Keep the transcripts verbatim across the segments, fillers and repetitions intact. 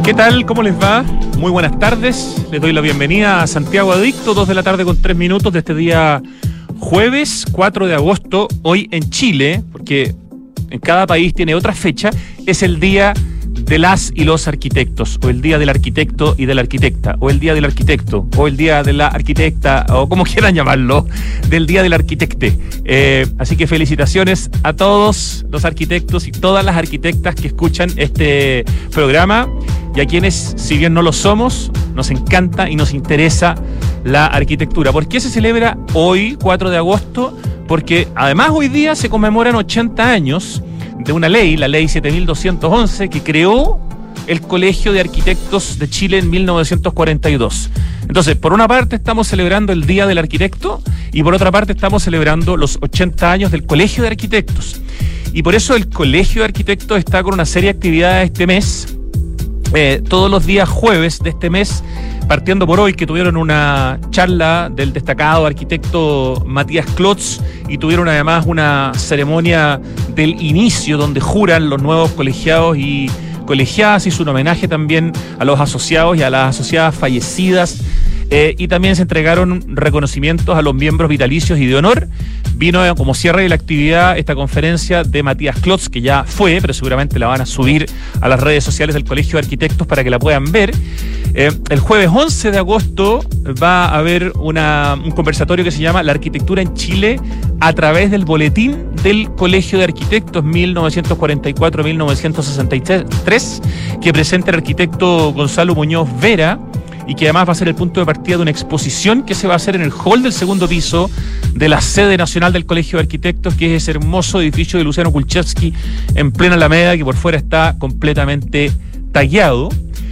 ¿Qué tal? ¿Cómo les va? Muy buenas tardes. Les doy la bienvenida a Santiago Adicto, dos de la tarde con tres minutos de este día jueves cuatro de agosto. Hoy en Chile, porque en cada país tiene otra fecha, es el día de las y los arquitectos, o el día del arquitecto y de la arquitecta, o el día del arquitecto, o el día de la arquitecta, o como quieran llamarlo, del día del arquitecte. Eh, así que felicitaciones a todos los arquitectos y todas las arquitectas que escuchan este programa, y a quienes, si bien no lo somos, nos encanta y nos interesa la arquitectura. ¿Por qué se celebra hoy, cuatro de agosto? Porque además hoy día se conmemoran ochenta años de una ley, la ley siete mil doscientos once, que creó el Colegio de Arquitectos de Chile en mil novecientos cuarenta y dos. Entonces, por una parte estamos celebrando el Día del Arquitecto y por otra parte estamos celebrando los ochenta años del Colegio de Arquitectos. Y por eso el Colegio de Arquitectos está con una serie de actividades este mes, eh, todos los días jueves de este mes, partiendo por hoy, que tuvieron una charla del destacado arquitecto Matías Klotz y tuvieron además una ceremonia del inicio donde juran los nuevos colegiados y colegiadas, hizo un homenaje también a los asociados y a las asociadas fallecidas, eh, y también se entregaron reconocimientos a los miembros vitalicios y de honor. Vino como cierre de la actividad esta conferencia de Matías Klotz, que ya fue, pero seguramente la van a subir a las redes sociales del Colegio de Arquitectos para que la puedan ver. Eh, el jueves once de agosto va a haber una, un conversatorio que se llama La Arquitectura en Chile a través del boletín del Colegio de Arquitectos mil novecientos cuarenta y cuatro a mil novecientos sesenta y tres, que presenta el arquitecto Gonzalo Muñoz Vera, y que además va a ser el punto de partida de una exposición que se va a hacer en el hall del segundo piso de la sede nacional del Colegio de Arquitectos, que es ese hermoso edificio de Luciano Kulczewski en plena Alameda, que por fuera está completamente tallado.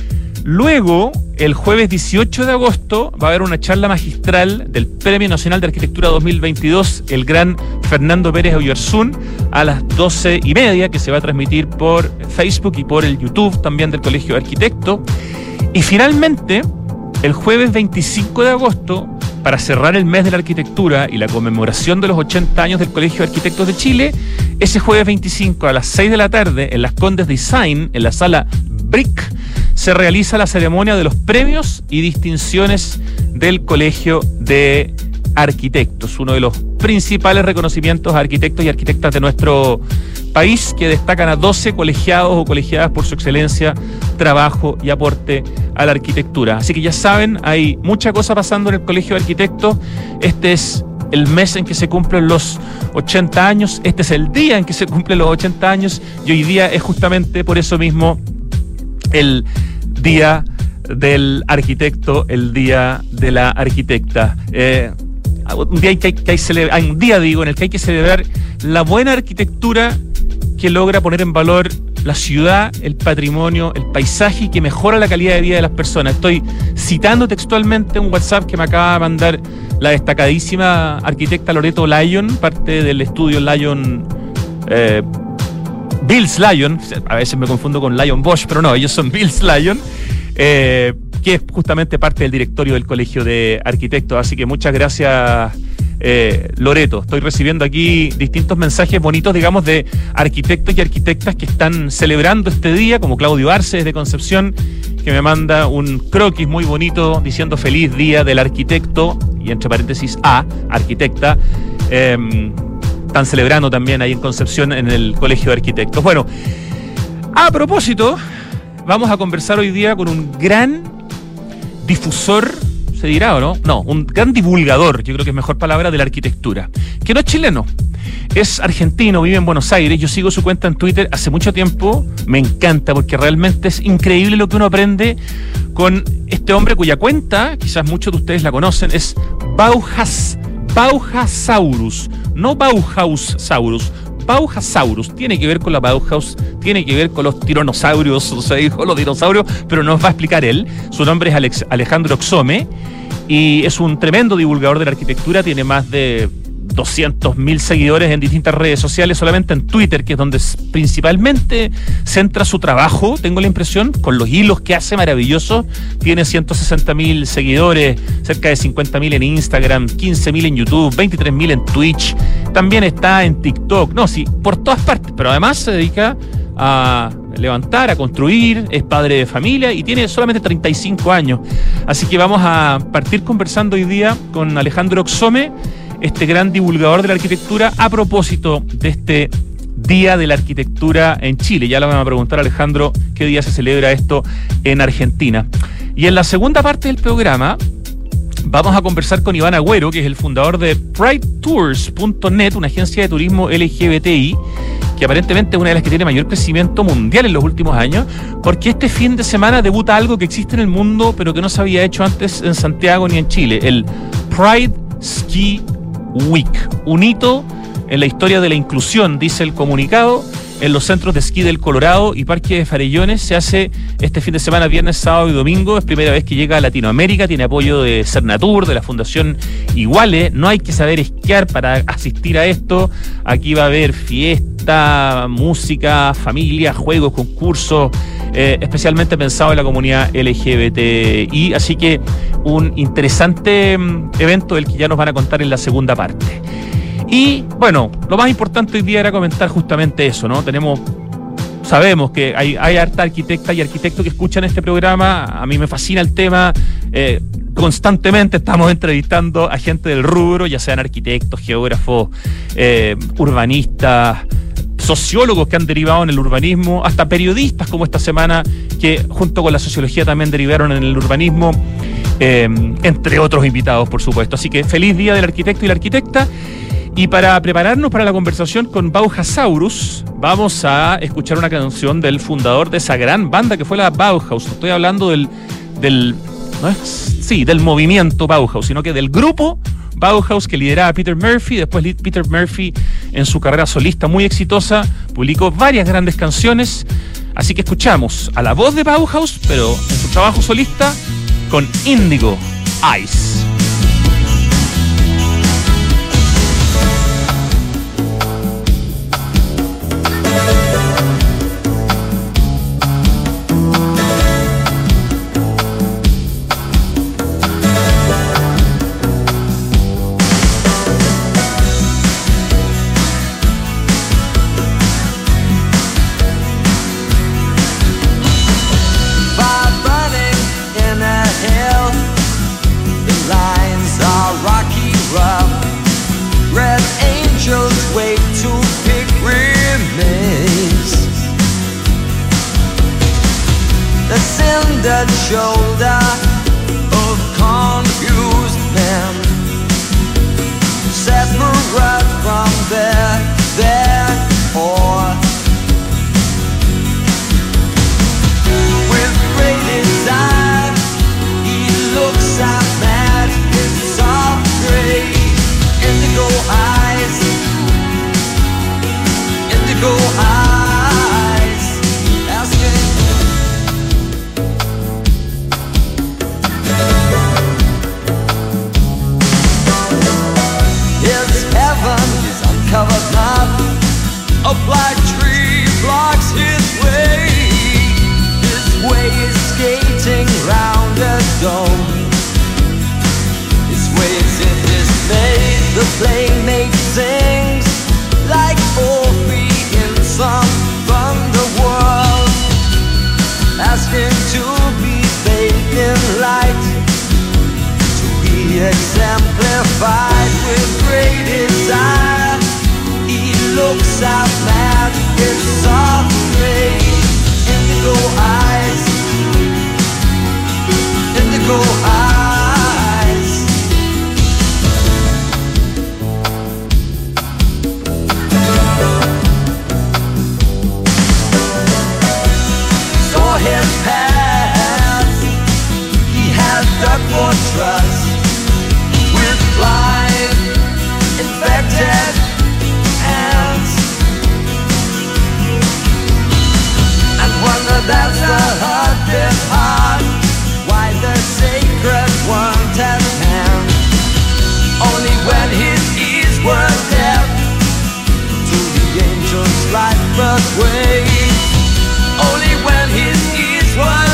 Luego, el jueves dieciocho de agosto, va a haber una charla magistral del Premio Nacional de Arquitectura dos mil veintidós, el gran Fernando Pérez Oyarzún, a las doce y media, que se va a transmitir por Facebook y por el YouTube también del Colegio de Arquitectos. Y finalmente, el jueves veinticinco de agosto, para cerrar el mes de la arquitectura y la conmemoración de los ochenta años del Colegio de Arquitectos de Chile, ese jueves veinticinco a las seis de la tarde, en las Condes Design, en la sala Brick, se realiza la ceremonia de los premios y distinciones del Colegio de Arquitectos, uno de los principales reconocimientos a arquitectos y arquitectas de nuestro país, que destacan a doce colegiados o colegiadas por su excelencia, trabajo y aporte a la arquitectura. Así que ya saben, hay mucha cosa pasando en el Colegio de Arquitectos. Este es el mes en que se cumplen los ochenta años, este es el día en que se cumplen los ochenta años, y hoy día es justamente por eso mismo el día del arquitecto, el día de la arquitecta. Eh, un día que hay, que hay, celebra, hay un día digo en el que hay que celebrar la buena arquitectura que logra poner en valor la ciudad, el patrimonio, el paisaje, y que mejora la calidad de vida de las personas. Estoy citando textualmente un WhatsApp que me acaba de mandar la destacadísima arquitecta Loreto Lyon, parte del estudio Lyon, eh, Bills Lyon, a veces me confundo con Lyon Bosch, pero no, ellos son Bills Lyon, eh, que es justamente parte del directorio del Colegio de Arquitectos. Así que muchas gracias, eh, Loreto. Estoy recibiendo aquí distintos mensajes bonitos, digamos, de arquitectos y arquitectas que están celebrando este día, como Claudio Arce desde Concepción, que me manda un croquis muy bonito diciendo feliz día del arquitecto, y entre paréntesis a arquitecta. Eh, están celebrando también ahí en Concepción en el Colegio de Arquitectos. Bueno, a propósito, vamos a conversar hoy día con un gran difusor, se dirá o no, no, un gran divulgador, yo creo que es mejor palabra, de la arquitectura, que no es chileno, es argentino, vive en Buenos Aires. Yo sigo su cuenta en Twitter hace mucho tiempo, me encanta porque realmente es increíble lo que uno aprende con este hombre cuya cuenta, quizás muchos de ustedes la conocen, es Bauhaus, Bauhausaurus, no Bauhaussaurus, Bauhausaurus. Tiene que ver con la Bauhaus, tiene que ver con los tiranosaurios, o sea, dijo los dinosaurios, pero nos va a explicar él. Su nombre es Alex, Alejandro Oxome, y es un tremendo divulgador de la arquitectura. Tiene más de doscientos mil seguidores en distintas redes sociales, solamente en Twitter, que es donde principalmente centra su trabajo, tengo la impresión, con los hilos que hace maravillosos. Tiene ciento sesenta mil seguidores, cerca de cincuenta mil en Instagram, quince mil en YouTube, veintitrés mil en Twitch, también está en TikTok, no, sí, por todas partes, pero además se dedica a levantar, a construir, es padre de familia y tiene solamente treinta y cinco años. Así que vamos a partir conversando hoy día con Alejandro Oxome, este gran divulgador de la arquitectura, a propósito de este Día de la Arquitectura en Chile. Ya le vamos a preguntar a Alejandro qué día se celebra esto en Argentina. Y en la segunda parte del programa vamos a conversar con Iván Agüero, que es el fundador de Pride Tours punto net, una agencia de turismo L G B T I, que aparentemente es una de las que tiene mayor crecimiento mundial en los últimos años, porque este fin de semana debuta algo que existe en el mundo, pero que no se había hecho antes en Santiago ni en Chile, el Pride Ski Week, un hito en la historia de la inclusión, dice el comunicado. En los centros de esquí del Colorado y Parque de Farellones se hace este fin de semana, viernes, sábado y domingo. Es primera vez que llega a Latinoamérica, tiene apoyo de Cernatur, de la Fundación Iguale. No hay que saber esquiar para asistir a esto. Aquí va a haber fiesta, música, familia, juegos, concursos, eh, especialmente pensado en la comunidad L G B T I. Así que un interesante um, evento del que ya nos van a contar en la segunda parte. Y bueno, lo más importante hoy día era comentar justamente eso, ¿no? Tenemos, sabemos que hay, hay harta arquitecta y arquitectos que escuchan este programa. A mí me fascina el tema. Eh, constantemente estamos entrevistando a gente del rubro, ya sean arquitectos, geógrafos, eh, urbanistas, sociólogos que han derivado en el urbanismo, hasta periodistas como esta semana que junto con la sociología también derivaron en el urbanismo, eh, entre otros invitados, por supuesto. Así que feliz día del arquitecto y la arquitecta. Y para prepararnos para la conversación con Bauhausaurus, vamos a escuchar una canción del fundador de esa gran banda que fue la Bauhaus. Estoy hablando del, del ¿no es? Sí, del movimiento Bauhaus, sino que del grupo Bauhaus que lideraba Peter Murphy. Después Peter Murphy, en su carrera solista muy exitosa, publicó varias grandes canciones. Así que escuchamos a la voz de Bauhaus, pero en su trabajo solista, con Indigo Eyes. Shoulder of confused men, separate from their, their or with great desire, he looks at mad with soft gray, indigo eyes, indigo eyes, asking. Covered map, a black tree blocks his way. His way is skating round a dome. His way is in dismay. The playmate sings like Orphe in some thunder world, asking to be bathed in light, to be exemplified with great desire. Looks out mad with soft gray, indigo eyes, indigo eyes. Saw him pass, he had dug for trust with blind, infected that's the heartbeat heart. Why the sacred ones at hand? Only when his ears were deaf to the angel's light but way. Only when his ears were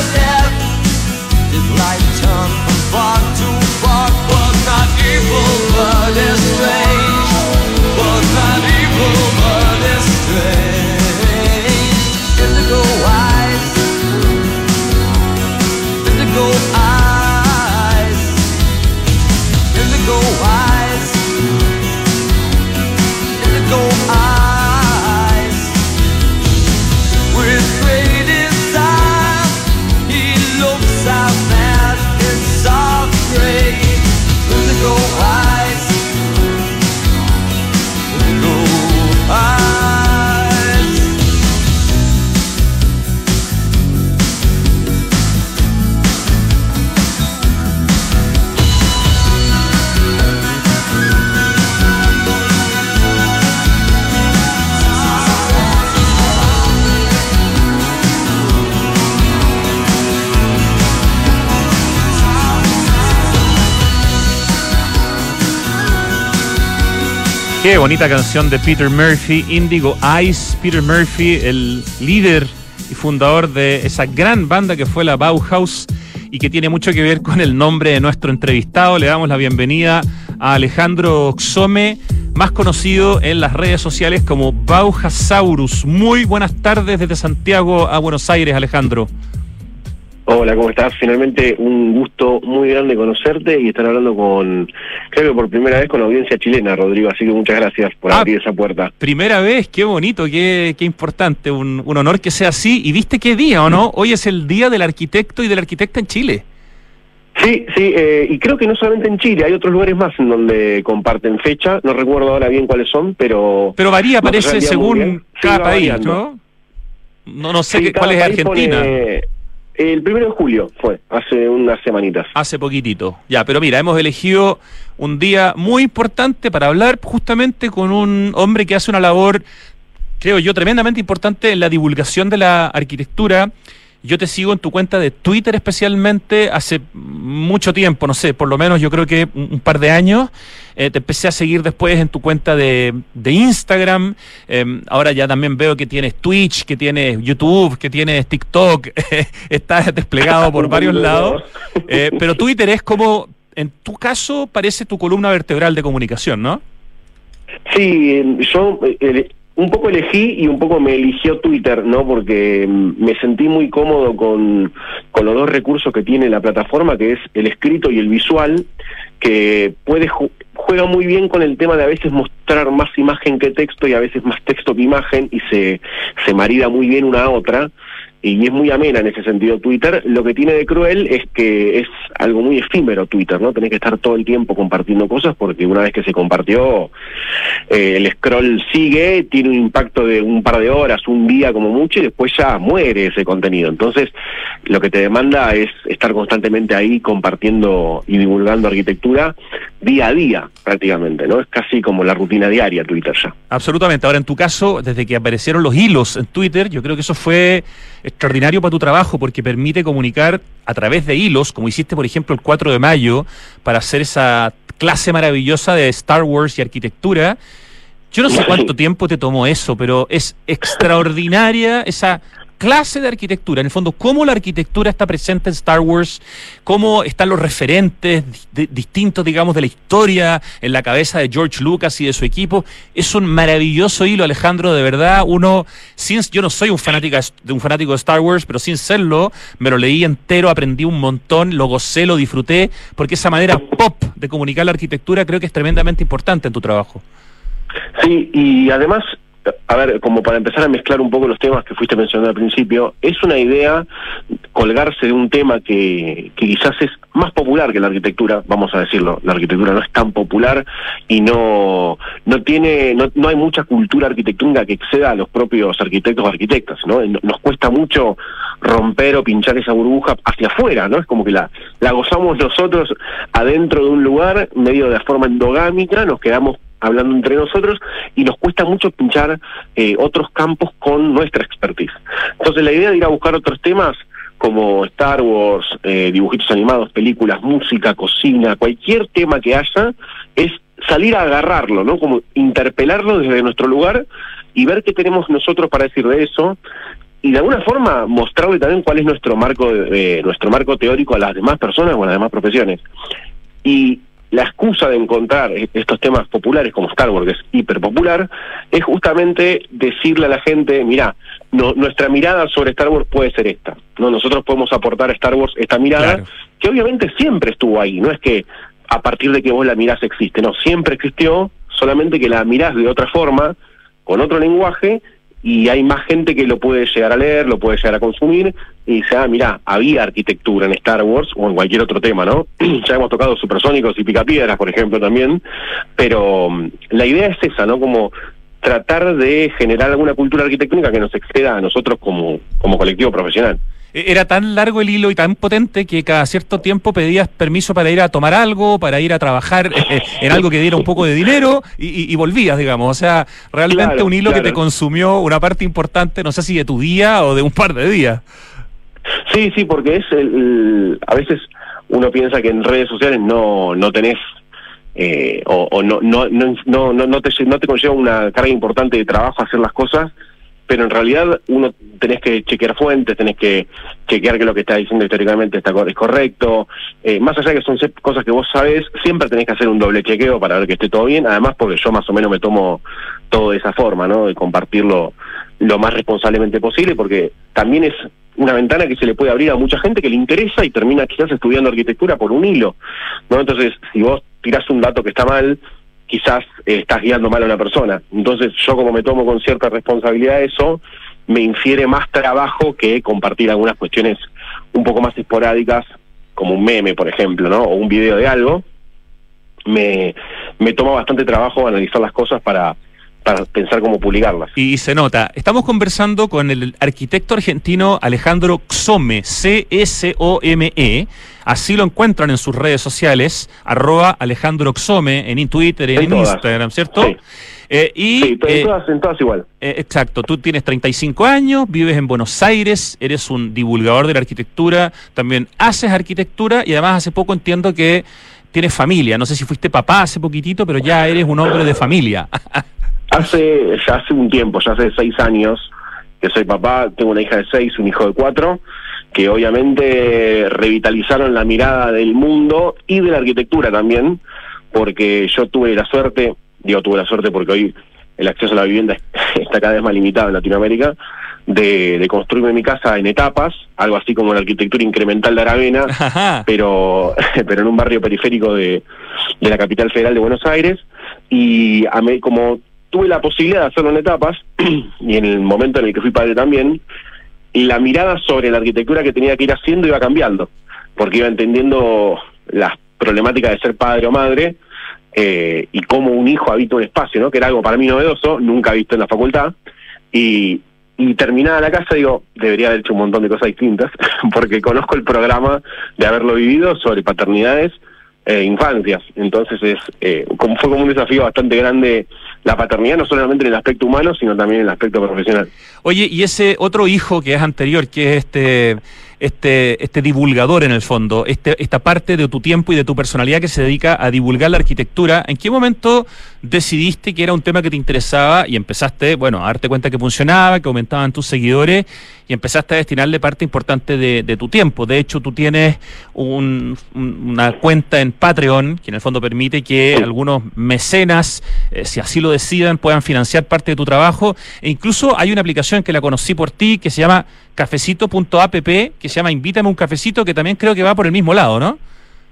Qué bonita canción de Peter Murphy, Indigo Eyes. Peter Murphy, el líder y fundador de esa gran banda que fue la Bauhaus y que tiene mucho que ver con el nombre de nuestro entrevistado. Le damos la bienvenida a Alejandro Xome, más conocido en las redes sociales como Bauhasaurus. Muy buenas tardes desde Santiago a Buenos Aires, Alejandro. Hola, ¿cómo estás? Finalmente un gusto muy grande conocerte y estar hablando con, creo que por primera vez con la audiencia chilena, Rodrigo, así que muchas gracias por ah, abrir esa puerta. Primera vez, qué bonito, qué, qué importante, un, un honor que sea así. ¿Y viste qué día, o no? Hoy es el Día del Arquitecto y de la Arquitecta en Chile. Sí, sí, eh, y creo que no solamente en Chile, hay otros lugares más en donde comparten fecha, no recuerdo ahora bien cuáles son, pero... Pero varía, parece, según cada sí, país, ¿no? No, no sé sí, qué, cuál es Argentina. Pone... El primero de julio fue, hace unas semanitas. Hace poquitito. Ya, pero mira, hemos elegido un día muy importante para hablar justamente con un hombre que hace una labor, creo yo, tremendamente importante en la divulgación de la arquitectura. Yo te sigo en tu cuenta de Twitter especialmente hace mucho tiempo, no sé, por lo menos yo creo que un, un par de años. Eh, te empecé a seguir después en tu cuenta de, de Instagram. Eh, ahora ya también veo que tienes Twitch, que tienes YouTube, que tienes TikTok. Estás desplegado por varios lados. Eh, pero Twitter es como, en tu caso, parece tu columna vertebral de comunicación, ¿no? Sí, yo... Eh, un poco elegí y un poco me eligió Twitter, ¿no? Porque me sentí muy cómodo con, con los dos recursos que tiene la plataforma, que es el escrito y el visual, que puede ju- juega muy bien con el tema de a veces mostrar más imagen que texto y a veces más texto que imagen, y se, se marida muy bien una a otra. Y es muy amena en ese sentido Twitter. Lo que tiene de cruel es que es algo muy efímero Twitter, ¿no? Tenés que estar todo el tiempo compartiendo cosas porque una vez que se compartió, eh, el scroll sigue, tiene un impacto de un par de horas, un día como mucho, y después ya muere ese contenido. Entonces, lo que te demanda es estar constantemente ahí compartiendo y divulgando arquitectura día a día, prácticamente, ¿no? Es casi como la rutina diaria Twitter ya. Absolutamente. Ahora, en tu caso, desde que aparecieron los hilos en Twitter, yo creo que eso fue extraordinario para tu trabajo porque permite comunicar a través de hilos, como hiciste por ejemplo el cuatro de mayo para hacer esa clase maravillosa de Star Wars y arquitectura. Yo no sé cuánto tiempo te tomó eso, pero es extraordinaria esa clase de arquitectura. En el fondo, cómo la arquitectura está presente en Star Wars, cómo están los referentes de, distintos, digamos, de la historia en la cabeza de George Lucas y de su equipo. Es un maravilloso hilo, Alejandro, de verdad. Uno, sin, yo no soy un fanático de un fanático de Star Wars, pero sin serlo, me lo leí entero, aprendí un montón, lo gocé, lo disfruté, porque esa manera pop de comunicar la arquitectura creo que es tremendamente importante en tu trabajo. Sí, y además, a ver, como para empezar a mezclar un poco los temas que fuiste mencionando al principio, es una idea colgarse de un tema que, que quizás es más popular que la arquitectura, vamos a decirlo. La arquitectura no es tan popular y no no tiene no, no hay mucha cultura arquitectónica que exceda a los propios arquitectos o arquitectas, ¿no? Nos cuesta mucho romper o pinchar esa burbuja hacia afuera, ¿no? Es como que la, la gozamos nosotros adentro de un lugar, medio de forma endogámica, nos quedamos hablando entre nosotros y nos cuesta mucho pinchar eh, otros campos con nuestra expertise. Entonces la idea de ir a buscar otros temas como Star Wars, eh, dibujitos animados, películas, música, cocina, cualquier tema que haya, es salir a agarrarlo, ¿no? Como interpelarlo desde nuestro lugar y ver qué tenemos nosotros para decir de eso, y de alguna forma mostrarle también cuál es nuestro marco eh, nuestro marco teórico a las demás personas o a las demás profesiones. Y la excusa de encontrar estos temas populares como Star Wars, que es hiper popular, es justamente decirle a la gente, mirá, no, nuestra mirada sobre Star Wars puede ser esta, no, nosotros podemos aportar a Star Wars esta mirada, claro, que obviamente siempre estuvo ahí, no es que a partir de que vos la mirás existe, no, siempre existió, solamente que la mirás de otra forma, con otro lenguaje, y hay más gente que lo puede llegar a leer, lo puede llegar a consumir, y dice, ah, mirá, había arquitectura en Star Wars, o en cualquier otro tema, ¿no? Ya hemos tocado supersónicos y picapiedras, por ejemplo, también, pero um, la idea es esa, ¿no? Como tratar de generar alguna cultura arquitectónica que nos exceda a nosotros como, como colectivo profesional. Era tan largo el hilo y tan potente que cada cierto tiempo pedías permiso para ir a tomar algo, para ir a trabajar eh, en algo que diera un poco de dinero y, y, y volvías, digamos. O sea, realmente claro, un hilo claro. que te consumió una parte importante, no sé si de tu día o de un par de días. Sí, sí, porque es el, el a veces uno piensa que en redes sociales no no tenés eh, o, o no, no, no, no, no, no, te, no te conlleva una carga importante de trabajo hacer las cosas, pero en realidad uno tenés que chequear fuentes, tenés que chequear que lo que está diciendo históricamente está es correcto, eh, más allá de que son cosas que vos sabés, siempre tenés que hacer un doble chequeo para ver que esté todo bien, además porque yo más o menos me tomo todo de esa forma, ¿no? De compartirlo lo más responsablemente posible, porque también es una ventana que se le puede abrir a mucha gente que le interesa y termina quizás estudiando arquitectura por un hilo, ¿no? Entonces, si vos tirás un dato que está mal, quizás eh, estás guiando mal a una persona. Entonces, yo como me tomo con cierta responsabilidad eso, me infiere más trabajo que compartir algunas cuestiones un poco más esporádicas, como un meme, por ejemplo, ¿no? O un video de algo. Me, me toma bastante trabajo analizar las cosas para... para pensar cómo publicarlas. Y se nota. Estamos conversando con el arquitecto argentino Alejandro Csome, C S O M E. Así lo encuentran en sus redes sociales, arroba Alejandro Csome, en Twitter, en, en Instagram, ¿cierto? Sí. Eh, y, sí, pero eh, en, todas, en todas igual. Eh, exacto. Tú tienes treinta y cinco años, vives en Buenos Aires, eres un divulgador de la arquitectura, también haces arquitectura y además hace poco entiendo que tienes familia. No sé si fuiste papá hace poquitito, pero ya eres un hombre de familia. Hace, ya hace un tiempo, ya hace seis años que soy papá, tengo una hija de seis, un hijo de cuatro, que obviamente revitalizaron la mirada del mundo y de la arquitectura también, porque yo tuve la suerte, digo tuve la suerte porque hoy el acceso a la vivienda está cada vez más limitado en Latinoamérica, de, de construirme mi casa en etapas, algo así como la arquitectura incremental de Aravena, Ajá. pero pero en un barrio periférico de, de la capital federal de Buenos Aires, y a mí, como tuve la posibilidad de hacerlo en etapas, y en el momento en el que fui padre también, la mirada sobre la arquitectura que tenía que ir haciendo iba cambiando, porque iba entendiendo las problemáticas de ser padre o madre, eh, y cómo un hijo habita un espacio, ¿no? Que era algo para mí novedoso, nunca visto en la facultad, y, y terminada la casa digo, debería haber hecho un montón de cosas distintas, porque conozco el programa de haberlo vivido sobre paternidades e infancias, entonces es eh, como fue como un desafío bastante grande la paternidad, no solamente en el aspecto humano, sino también en el aspecto profesional. Oye, y ese otro hijo que es anterior, que es este este este divulgador en el fondo, este esta parte de tu tiempo y de tu personalidad que se dedica a divulgar la arquitectura, ¿en qué momento decidiste que era un tema que te interesaba y empezaste, bueno, a darte cuenta que funcionaba, que aumentaban tus seguidores y empezaste a destinarle parte importante de, de tu tiempo? De hecho, tú tienes un, un, una cuenta en Patreon que en el fondo permite que sí. algunos mecenas, eh, si así lo decidan, puedan financiar parte de tu trabajo, e incluso hay una aplicación que la conocí por ti que se llama cafecito punto app, que se llama Invítame un Cafecito, que también creo que va por el mismo lado, ¿no?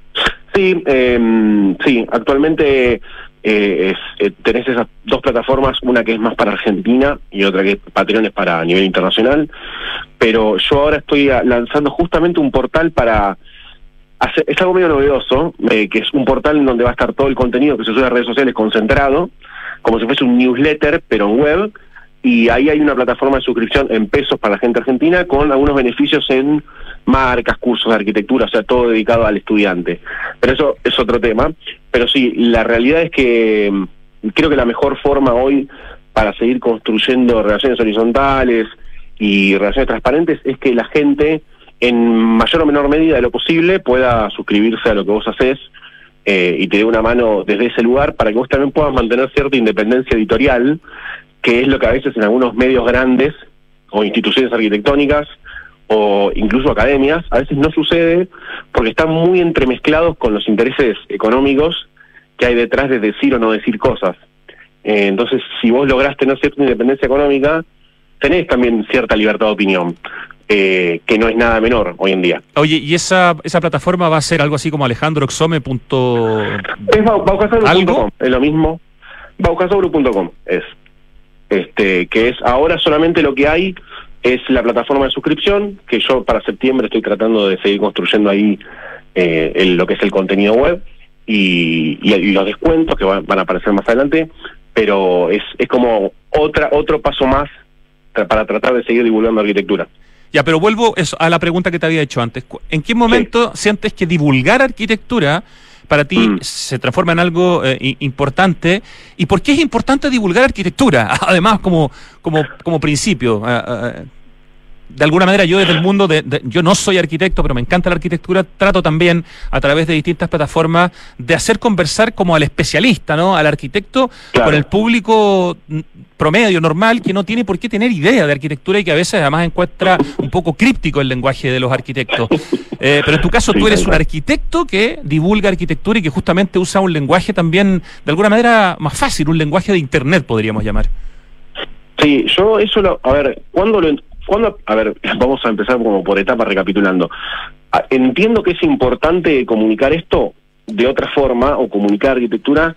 Sí, eh, sí, actualmente eh, es, eh, tenés esas dos plataformas, una que es más para Argentina y otra que Patreon es para nivel internacional, pero yo ahora estoy lanzando justamente un portal para hacer, es algo medio novedoso, eh, que es un portal en donde va a estar todo el contenido que se sube a redes sociales concentrado, como si fuese un newsletter, pero en web, y ahí hay una plataforma de suscripción en pesos para la gente argentina con algunos beneficios en marcas, cursos de arquitectura, o sea, todo dedicado al estudiante. Pero eso es otro tema. Pero sí, la realidad es que creo que la mejor forma hoy para seguir construyendo relaciones horizontales y relaciones transparentes es que la gente, en mayor o menor medida de lo posible, pueda suscribirse a lo que vos hacés eh, y te dé una mano desde ese lugar para que vos también puedas mantener cierta independencia editorial, que es lo que a veces en algunos medios grandes o instituciones arquitectónicas o incluso academias a veces no sucede, porque están muy entremezclados con los intereses económicos que hay detrás de decir o no decir cosas. Eh, entonces, si vos lográs tener cierta independencia económica, tenés también cierta libertad de opinión, eh, que no es nada menor hoy en día. Oye, ¿y esa esa plataforma va a ser algo así como alejandro xome punto Es baucasobru punto com, es lo mismo. baucasobru punto com es. Este, que es ahora solamente lo que hay es la plataforma de suscripción, que yo para septiembre estoy tratando de seguir construyendo ahí eh, el, lo que es el contenido web y, y, y los descuentos que van, van a aparecer más adelante, pero es, es como otra otro paso más tra- para tratar de seguir divulgando arquitectura. Ya, pero vuelvo eso, a la pregunta que te había hecho antes. ¿En qué momento sí. sientes que divulgar arquitectura para ti mm. se transforma en algo eh, importante? ¿Y por qué es importante divulgar arquitectura? Además, como como como principio. Uh, uh, de alguna manera yo desde el mundo, de, de, yo no soy arquitecto, pero me encanta la arquitectura, trato también a través de distintas plataformas de hacer conversar como al especialista, ¿no? Al arquitecto, claro, con el público promedio, normal, que no tiene por qué tener idea de arquitectura y que a veces además encuentra un poco críptico el lenguaje de los arquitectos. Eh, pero en tu caso, sí, tú eres un arquitecto que divulga arquitectura y que justamente usa un lenguaje también, de alguna manera, más fácil, un lenguaje de internet, podríamos llamar. Sí, yo eso lo... A ver, ¿cuándo lo... Cuando, a ver, vamos a empezar como por etapas recapitulando. Entiendo que es importante comunicar esto de otra forma, o comunicar arquitectura,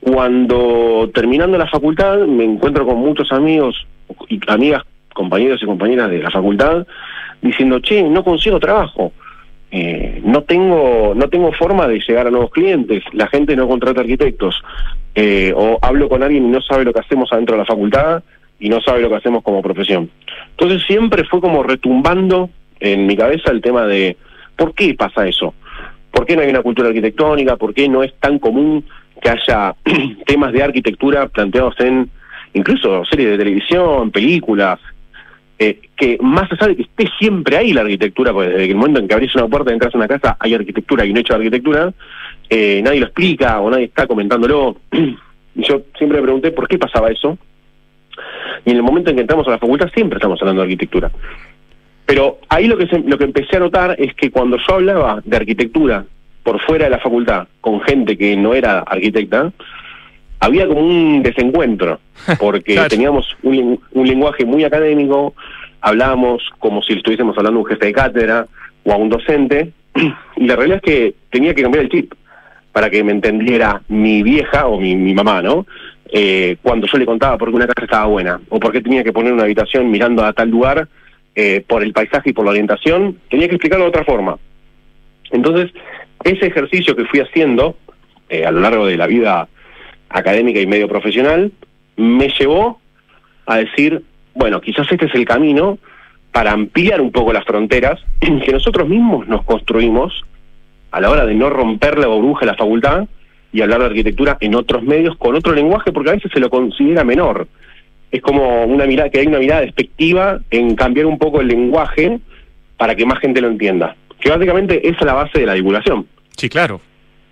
cuando terminando la facultad me encuentro con muchos amigos y amigas, compañeros y compañeras de la facultad, diciendo, che, no consigo trabajo, eh, no tengo no tengo forma de llegar a nuevos clientes, la gente no contrata arquitectos, eh, o hablo con alguien y no sabe lo que hacemos adentro de la facultad, y no sabe lo que hacemos como profesión. Entonces siempre fue como retumbando en mi cabeza el tema de ¿por qué pasa eso? ¿Por qué no hay una cultura arquitectónica? ¿Por qué no es tan común que haya temas de arquitectura planteados en incluso series de televisión, películas, eh, que más allá de que esté siempre ahí la arquitectura, pues desde el momento en que abrís una puerta y entras a una casa hay arquitectura y un hecho de arquitectura, eh, nadie lo explica o nadie está comentándolo. Y yo siempre me pregunté por qué pasaba eso. Y en el momento en que entramos a la facultad siempre estamos hablando de arquitectura. Pero ahí lo que se, lo que empecé a notar es que cuando yo hablaba de arquitectura por fuera de la facultad con gente que no era arquitecta, había como un desencuentro, porque claro, teníamos un, un lenguaje muy académico, hablábamos como si estuviésemos hablando a un jefe de cátedra o a un docente, y la realidad es que tenía que cambiar el chip para que me entendiera mi vieja o mi, mi mamá, ¿no? Eh, cuando yo le contaba por qué una casa estaba buena, o por qué tenía que poner una habitación mirando a tal lugar, eh, por el paisaje y por la orientación, tenía que explicarlo de otra forma. Entonces, ese ejercicio que fui haciendo eh, a lo largo de la vida académica y medio profesional, me llevó a decir, bueno, quizás este es el camino para ampliar un poco las fronteras que nosotros mismos nos construimos a la hora de no romper la burbuja de la facultad y hablar de arquitectura en otros medios con otro lenguaje, porque a veces se lo considera menor. Es como una mirada, que hay una mirada despectiva en cambiar un poco el lenguaje para que más gente lo entienda. Que básicamente esa es la base de la divulgación. Sí, claro.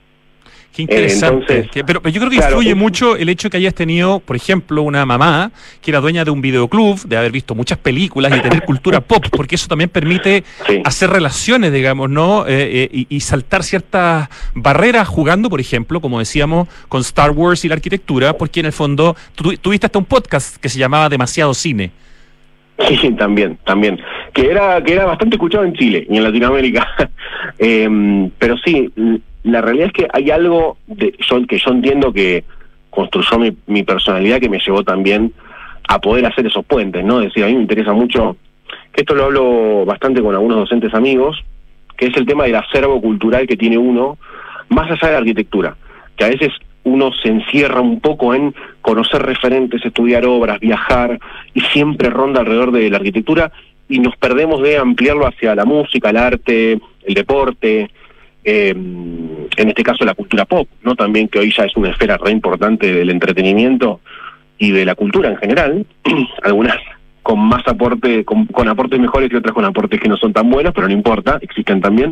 Qué interesante. Eh, entonces, que, pero, pero yo creo que claro, influye es, mucho el hecho que hayas tenido, por ejemplo, una mamá que era dueña de un videoclub, de haber visto muchas películas y tener cultura pop, porque eso también permite sí. hacer relaciones, digamos, ¿no? Eh, eh, y, y saltar ciertas barreras jugando, por ejemplo, como decíamos, con Star Wars y la arquitectura, porque en el fondo tú tuviste hasta un podcast que se llamaba Demasiado Cine. Sí, también, también. Que era, que era bastante escuchado en Chile y en Latinoamérica. eh, pero sí, la realidad es que hay algo de, yo, que yo entiendo que construyó mi, mi personalidad, que me llevó también a poder hacer esos puentes, ¿no? Es decir, a mí me interesa mucho, que esto lo hablo bastante con algunos docentes amigos, que es el tema del acervo cultural que tiene uno, más allá de la arquitectura, que a veces uno se encierra un poco en conocer referentes, estudiar obras, viajar, y siempre ronda alrededor de la arquitectura, y nos perdemos de ampliarlo hacia la música, el arte, el deporte, eh, en este caso la cultura pop, ¿no? También, que hoy ya es una esfera re importante del entretenimiento y de la cultura en general, algunas con más aporte, con, con aportes mejores y otras con aportes que no son tan buenos, pero no importa, existen también,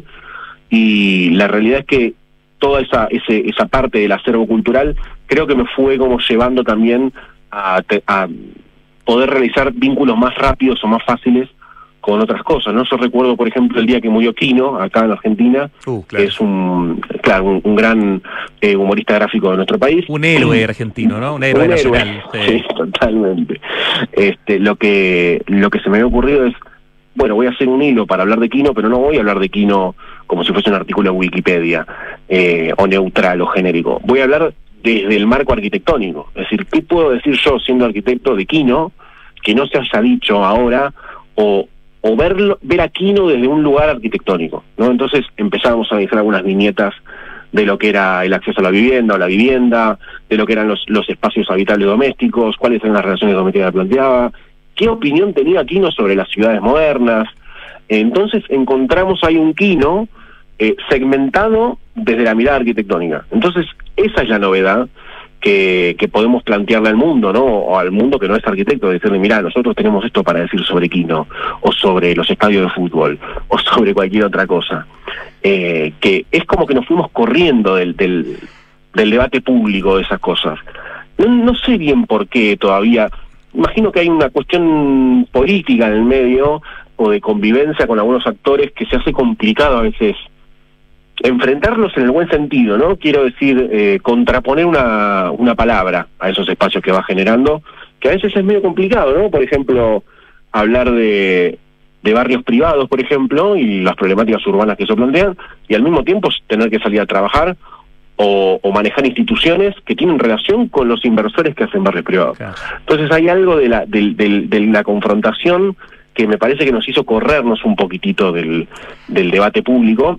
y la realidad es que toda esa ese, esa parte del acervo cultural creo que me fue como llevando también a, a poder realizar vínculos más rápidos o más fáciles con otras cosas, ¿no? Yo recuerdo, por ejemplo, el día que murió Quino, acá en Argentina, uh, claro. que es un claro un, un gran eh, humorista gráfico de nuestro país. Un héroe argentino, ¿no? Un héroe un nacional. Héroe. Sí. sí, totalmente. Este, lo que lo que se me había ocurrido es, bueno, voy a hacer un hilo para hablar de Quino, pero no voy a hablar de Quino como si fuese un artículo en Wikipedia, eh, o neutral o genérico. Voy a hablar desde el marco arquitectónico. Es decir, ¿qué puedo decir yo siendo arquitecto de Quino que no se haya dicho ahora, o o verlo, ver a Quino desde un lugar arquitectónico, ¿no? Entonces empezamos a analizar algunas viñetas de lo que era el acceso a la vivienda o la vivienda, de lo que eran los, los espacios habitables domésticos, cuáles eran las relaciones domésticas que planteaba, qué opinión tenía Quino sobre las ciudades modernas. Entonces encontramos ahí un Quino eh, segmentado desde la mirada arquitectónica. Entonces esa es la novedad que, que podemos plantearle al mundo, ¿no? O al mundo que no es arquitecto, decirle, mirá, nosotros tenemos esto para decir sobre Quino, o sobre los estadios de fútbol, o sobre cualquier otra cosa. Eh, que es como que nos fuimos corriendo del, del, del debate público de esas cosas. No, no sé bien por qué todavía. Imagino que hay una cuestión política en el medio, o de convivencia con algunos actores, que se hace complicado a veces enfrentarlos en el buen sentido, ¿no? Quiero decir, eh, contraponer una, una palabra a esos espacios que va generando, que a veces es medio complicado, ¿no? Por ejemplo, hablar de, de barrios privados, por ejemplo, y las problemáticas urbanas que eso plantean, y al mismo tiempo tener que salir a trabajar o, o manejar instituciones que tienen relación con los inversores que hacen barrios privados. Claro. Entonces hay algo de la, de, de, de la confrontación que me parece que nos hizo corrernos un poquitito del, del debate público.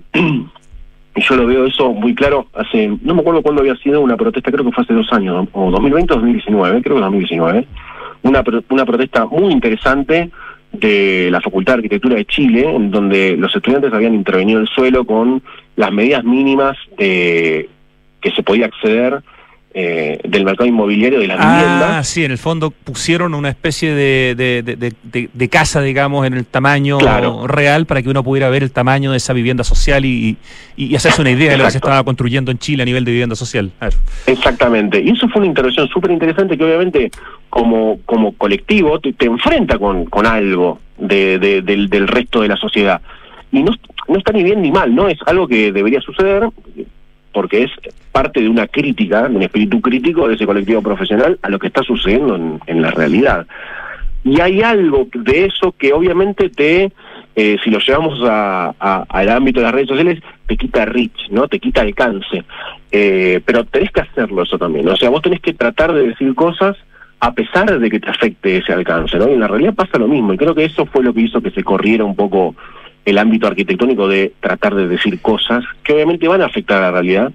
Y yo lo veo eso muy claro hace, no me acuerdo cuándo había sido una protesta, creo que fue hace dos años, o dos mil veinte o dos mil diecinueve, creo que dos mil diecinueve, una, una protesta muy interesante de la Facultad de Arquitectura de Chile, en donde los estudiantes habían intervenido el suelo con las medidas mínimas de que se podía acceder eh, del mercado inmobiliario de la ah, vivienda. Ah, sí, en el fondo pusieron una especie de, de, de, de, de, de casa, digamos, en el tamaño claro. real, para que uno pudiera ver el tamaño de esa vivienda social y, y, y hacerse una idea Exacto. de lo que se estaba construyendo en Chile a nivel de vivienda social. A ver. Exactamente, y eso fue una intervención súper interesante que obviamente como, como colectivo te, te enfrenta con, con algo de, de, del, del resto de la sociedad. Y no, no está ni bien ni mal, ¿no? Es algo que debería suceder, porque es parte de una crítica, de un espíritu crítico de ese colectivo profesional a lo que está sucediendo en, en la realidad. Y hay algo de eso que obviamente te, eh, si lo llevamos a, a, al ámbito de las redes sociales, te quita reach, ¿no? Te quita alcance. Eh, pero tenés que hacerlo eso también, ¿no? O sea, vos tenés que tratar de decir cosas a pesar de que te afecte ese alcance, ¿no? Y en la realidad pasa lo mismo, y creo que eso fue lo que hizo que se corriera un poco el ámbito arquitectónico de tratar de decir cosas que obviamente van a afectar a la realidad,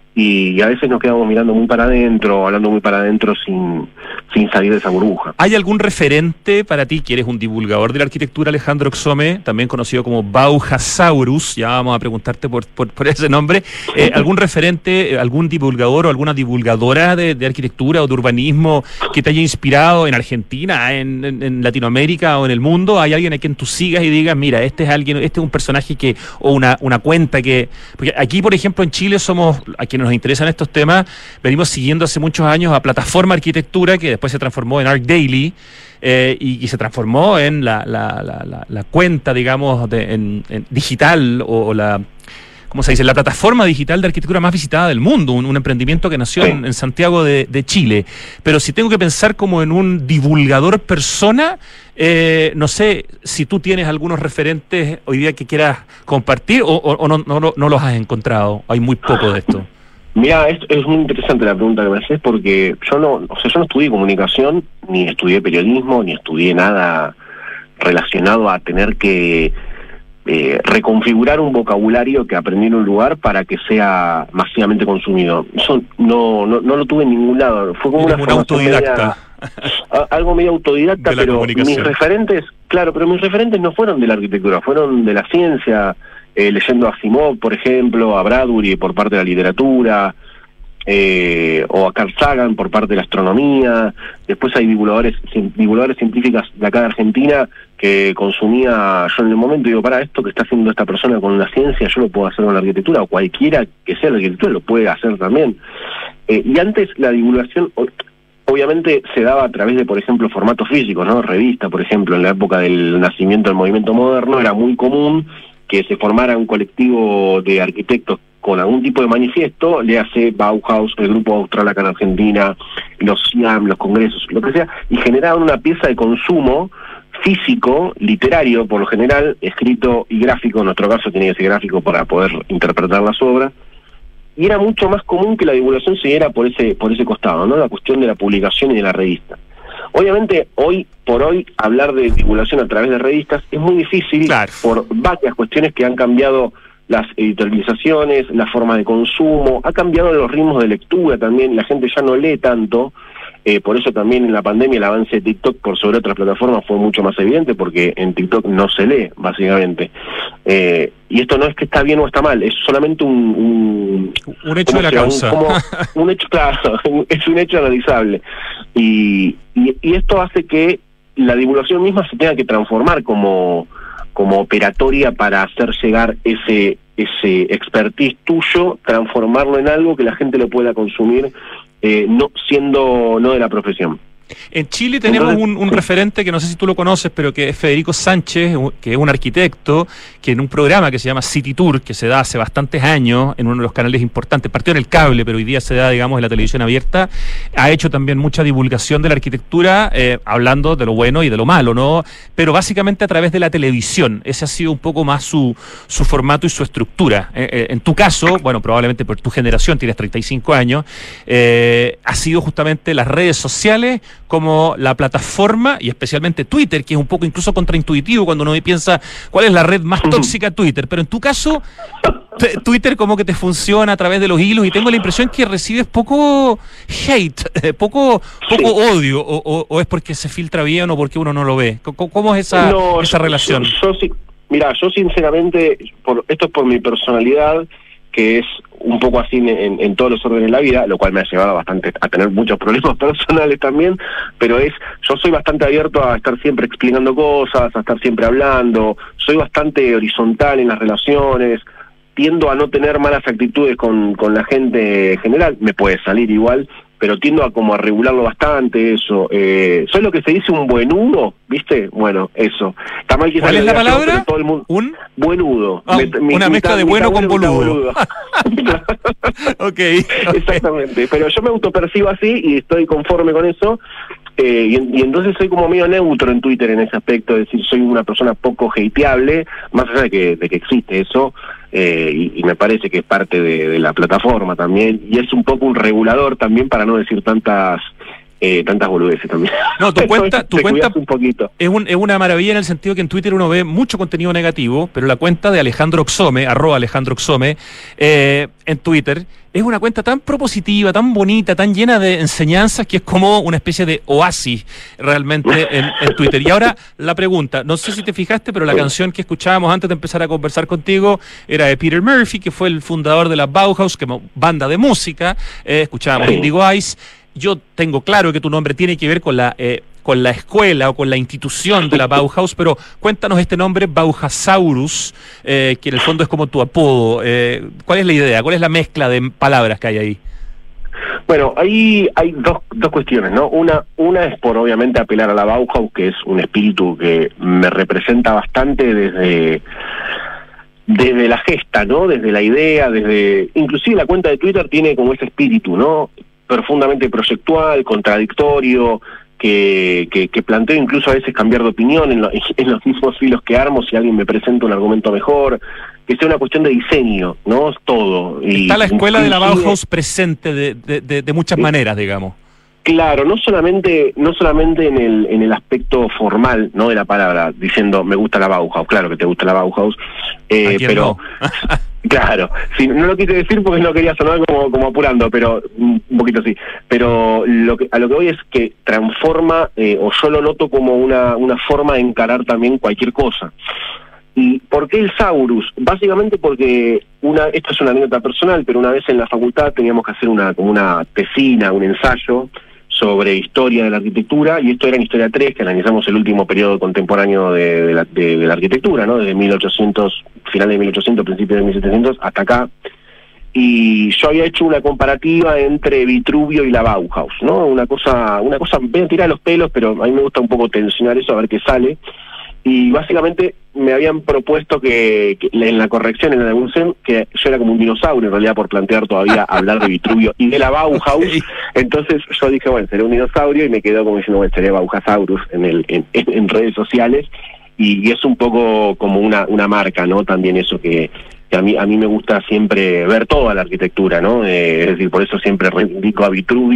y a veces nos quedamos mirando muy para adentro, hablando muy para adentro sin, sin salir de esa burbuja. ¿Hay algún referente para ti, que eres un divulgador de la arquitectura, Alejandro Xome, también conocido como Bauhasaurus, ya vamos a preguntarte por, por, por ese nombre, eh, algún referente, algún divulgador o alguna divulgadora de, de arquitectura o de urbanismo que te haya inspirado en Argentina, en, en, en Latinoamérica o en el mundo? ¿Hay alguien a quien tú sigas y digas, mira, este es alguien, este es un personaje que, o una, una cuenta que, porque aquí, por ejemplo, en Chile somos, a quienes nos interesan estos temas, venimos siguiendo hace muchos años a Plataforma Arquitectura, que después se transformó en Arc Daily, eh, y, y se transformó en la, la, la, la, la cuenta, digamos, de, en, en digital, o, o la, ¿cómo se dice?, la plataforma digital de arquitectura más visitada del mundo, un, un emprendimiento que nació sí. en, en Santiago de, de Chile. Pero si tengo que pensar como en un divulgador persona, eh, no sé si tú tienes algunos referentes hoy día que quieras compartir, o, o, o no, no, no los has encontrado. Hay muy poco de esto. Mira, es, es muy interesante la pregunta que me haces, porque yo no, o sea, yo no estudié comunicación, ni estudié periodismo, ni estudié nada relacionado a tener que eh, reconfigurar un vocabulario que aprendí en un lugar para que sea masivamente consumido. Eso no, no, no lo tuve en ningún lado. Fue como una, una autodidacta. Media, algo medio autodidacta, pero mis referentes, claro, pero mis referentes no fueron de la arquitectura, fueron de la ciencia. Eh, leyendo a Asimov, por ejemplo, a Bradbury por parte de la literatura, eh, o a Carl Sagan por parte de la astronomía. Después hay divulgadores divulgadores científicas de acá de Argentina que consumía yo en el momento, digo, para esto que está haciendo esta persona con la ciencia, yo lo puedo hacer con la arquitectura, o cualquiera que sea la arquitectura lo puede hacer también. Eh, y antes la divulgación obviamente se daba a través de, por ejemplo, formatos físicos, ¿no? Revista, por ejemplo, en la época del nacimiento del movimiento moderno era muy común que se formara un colectivo de arquitectos con algún tipo de manifiesto, le hace Bauhaus, el grupo austral acá en Argentina, los C I A M, los congresos, lo que sea, y generaban una pieza de consumo físico, literario, por lo general, escrito y gráfico. En nuestro caso tenía que ser gráfico para poder interpretar las obras, y era mucho más común que la divulgación se diera por ese, por ese costado, ¿no? La cuestión de la publicación y de la revista. Obviamente, hoy por hoy, hablar de divulgación a través de revistas es muy difícil, claro, por varias cuestiones que han cambiado las editorializaciones, la forma de consumo, ha cambiado los ritmos de lectura también, la gente ya no lee tanto, Eh, por eso también en la pandemia el avance de TikTok por sobre otras plataformas fue mucho más evidente, porque en TikTok no se lee, básicamente. Eh, y esto no es que está bien o está mal, es solamente un... Un, un hecho de la causa. Un, como, un hecho, claro, es un hecho analizable. Y, y, y esto hace que la divulgación misma se tenga que transformar como, como operatoria para hacer llegar ese, ese expertise tuyo, transformarlo en algo que la gente lo pueda consumir, eh, no siendo no de la profesión. En Chile tenemos Entonces, un, un referente que no sé si tú lo conoces, pero que es Federico Sánchez, que es un arquitecto, que en un programa que se llama City Tour, que se da hace bastantes años en uno de los canales importantes, partió en el cable, pero hoy día se da, digamos, en la televisión abierta, ha hecho también mucha divulgación de la arquitectura, eh, hablando de lo bueno y de lo malo, ¿no? Pero básicamente a través de la televisión. Ese ha sido un poco más su, su formato y su estructura. Eh, eh, en tu caso, bueno, probablemente por tu generación, tienes treinta y cinco años, eh, ha sido justamente las redes sociales como la plataforma, y especialmente Twitter, que es un poco incluso contraintuitivo cuando uno piensa cuál es la red más tóxica, Twitter. Pero en tu caso, t- Twitter como que te funciona a través de los hilos, y tengo la impresión que recibes poco hate, eh, poco poco sí. odio, o, o, o es porque se filtra bien o porque uno no lo ve. ¿Cómo, cómo es esa, no, esa yo, relación? Yo, yo, mira, yo sinceramente, por, esto es por mi personalidad, que es un poco así en, en, en todos los órdenes de la vida, lo cual me ha llevado bastante a tener muchos problemas personales también, pero es, yo soy bastante abierto a estar siempre explicando cosas, a estar siempre hablando, soy bastante horizontal en las relaciones, tiendo a no tener malas actitudes con, con la gente en general, me puede salir igual, pero tiendo a como a regularlo bastante, eso. Eh, soy lo que se dice un buenudo, ¿viste? Bueno, eso. Está mal que ¿Cuál es la palabra? Todo el mundo... ¿Un? Buenudo. Ah, me, mi, una mezcla de bueno con boludo. boludo. okay, ok. Exactamente. Pero yo me autopercibo así y estoy conforme con eso. Eh, y, y entonces soy como medio neutro en Twitter en ese aspecto, es decir, soy una persona poco hateable, más allá de que, de que existe eso, eh, y, y me parece que es parte de, de la plataforma también, y es un poco un regulador también para no decir tantas eh, tantas boludeces también. No, tu cuenta, tu cuenta un poquito. Es, un, es una maravilla en el sentido que en Twitter uno ve mucho contenido negativo, pero la cuenta de Alejandro Oxome, arroba Alejandro Oxome, eh, en Twitter, es una cuenta tan propositiva, tan bonita, tan llena de enseñanzas, que es como una especie de oasis realmente en, en Twitter. Y ahora la pregunta, no sé si te fijaste, pero la canción que escuchábamos antes de empezar a conversar contigo era de Peter Murphy, que fue el fundador de la Bauhaus, que banda de música, eh, escuchábamos sí. Indigo Eyes. Yo tengo claro que tu nombre tiene que ver con la eh, con la escuela o con la institución de la Bauhaus, pero cuéntanos este nombre, Bauhasaurus, eh, que en el fondo es como tu apodo. Eh, ¿Cuál es la idea? ¿Cuál es la mezcla de palabras que hay ahí? Bueno, ahí hay dos, dos cuestiones, ¿no? Una, una es por obviamente apelar a la Bauhaus, que es un espíritu que me representa bastante desde... desde la gesta, ¿no? Desde la idea, desde... Inclusive la cuenta de Twitter tiene como ese espíritu, ¿no? Profundamente proyectual, contradictorio, que, que, que planteo incluso a veces cambiar de opinión en, lo, en los mismos filos que armo si alguien me presenta un argumento mejor, que sea una cuestión de diseño, ¿no? Es todo. Y está la escuela de la Bauhaus presente de, de, de, de muchas maneras, digamos. Claro, no solamente no solamente en el en el aspecto formal, no, de la palabra, diciendo me gusta la Bauhaus, claro que te gusta la Bauhaus, eh, pero no? claro, sí, no lo quise decir porque no quería sonar como como apurando, pero un poquito sí, pero lo que a lo que voy es que transforma, eh, o yo lo noto como una una forma de encarar también cualquier cosa. ¿Y por qué el Saurus? Básicamente porque una, esto es una anécdota personal, pero una vez en la facultad teníamos que hacer una como una tesina, un ensayo sobre historia de la arquitectura, y esto era en Historia tres, que analizamos el último periodo contemporáneo de, de, la, de, de la arquitectura, ¿no? Desde mil ochocientos, final de mil ochocientos, principios de mil setecientos, hasta acá. Y yo había hecho una comparativa entre Vitruvio y la Bauhaus, ¿no? Una cosa, una cosa bien tirada de los pelos, pero a mí me gusta un poco tensionar eso, a ver qué sale. Y básicamente me habían propuesto que, que en la corrección, en la devolución, que yo era como un dinosaurio en realidad por plantear todavía hablar de Vitruvio y de la Bauhaus. Okay. Entonces yo dije, bueno, seré un dinosaurio, y me quedó como diciendo, bueno, seré Bauhasaurus en, el, en, en redes sociales, y, y es un poco como una, una marca, ¿no? También eso que, que a mí a mí me gusta siempre ver toda la arquitectura, ¿no? Eh, es decir, por eso siempre reivindico a Vitruvio,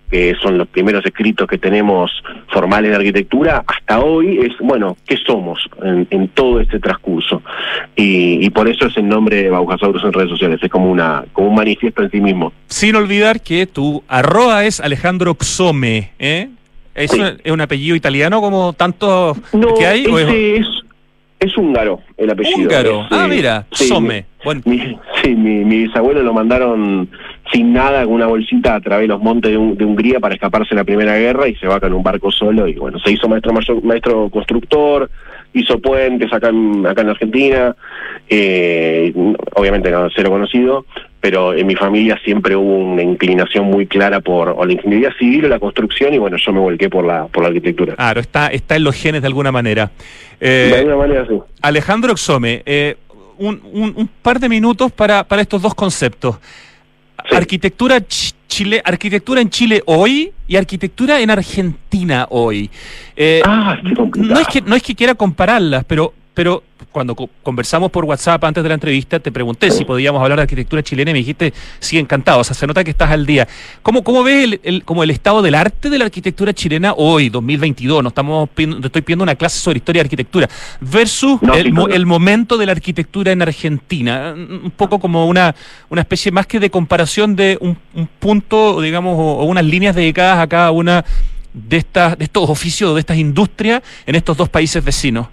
que son los primeros escritos que tenemos formales de arquitectura, hasta hoy es, bueno, ¿qué somos en, en todo este transcurso? Y, y por eso es el nombre de Bauhasaurus en redes sociales, es como una como un manifiesto en sí mismo. Sin olvidar que tu arroba es Alejandro Xome, ¿eh? ¿Es, sí. un, ¿Es un apellido italiano como tantos no, que hay? Ese es, es húngaro el apellido. ¿Húngaro? Es, ah, eh, mira, sí, Xome. Bueno. Mi, sí, mi, mi bisabuelo lo mandaron sin nada, con una bolsita a través de los montes de, un, de Hungría para escaparse de la Primera Guerra y se va con un barco solo y bueno, se hizo maestro mayor, maestro constructor, hizo puentes acá en, acá en Argentina, eh, obviamente no, cero conocido, pero en mi familia siempre hubo una inclinación muy clara por o la ingeniería civil o la construcción y bueno, yo me volqué por la por la arquitectura. Claro, está, está en los genes de alguna manera. Eh, de alguna manera sí. Alejandro Xome, eh, un, un, un par de minutos para, para estos dos conceptos. Sí. Arquitectura ch Chile, arquitectura en Chile hoy y arquitectura en Argentina hoy. Eh, ah, qué complicado. No es que no es que quiera compararlas, pero pero cuando co conversamos por WhatsApp antes de la entrevista te pregunté si podíamos hablar de arquitectura chilena y me dijiste sí, encantado. O sea, se nota que estás al día. ¿Cómo cómo ves el, el como el estado del arte de la arquitectura chilena hoy, dos mil veintidós? No estamos pidiendo, estoy pidiendo una clase sobre historia de arquitectura versus no, el, sí, mo, no. el momento de la arquitectura en Argentina. Un poco como una una especie más que de comparación de un, un punto, digamos, o, o unas líneas dedicadas a cada una de estas de estos oficios, de estas industrias en estos dos países vecinos.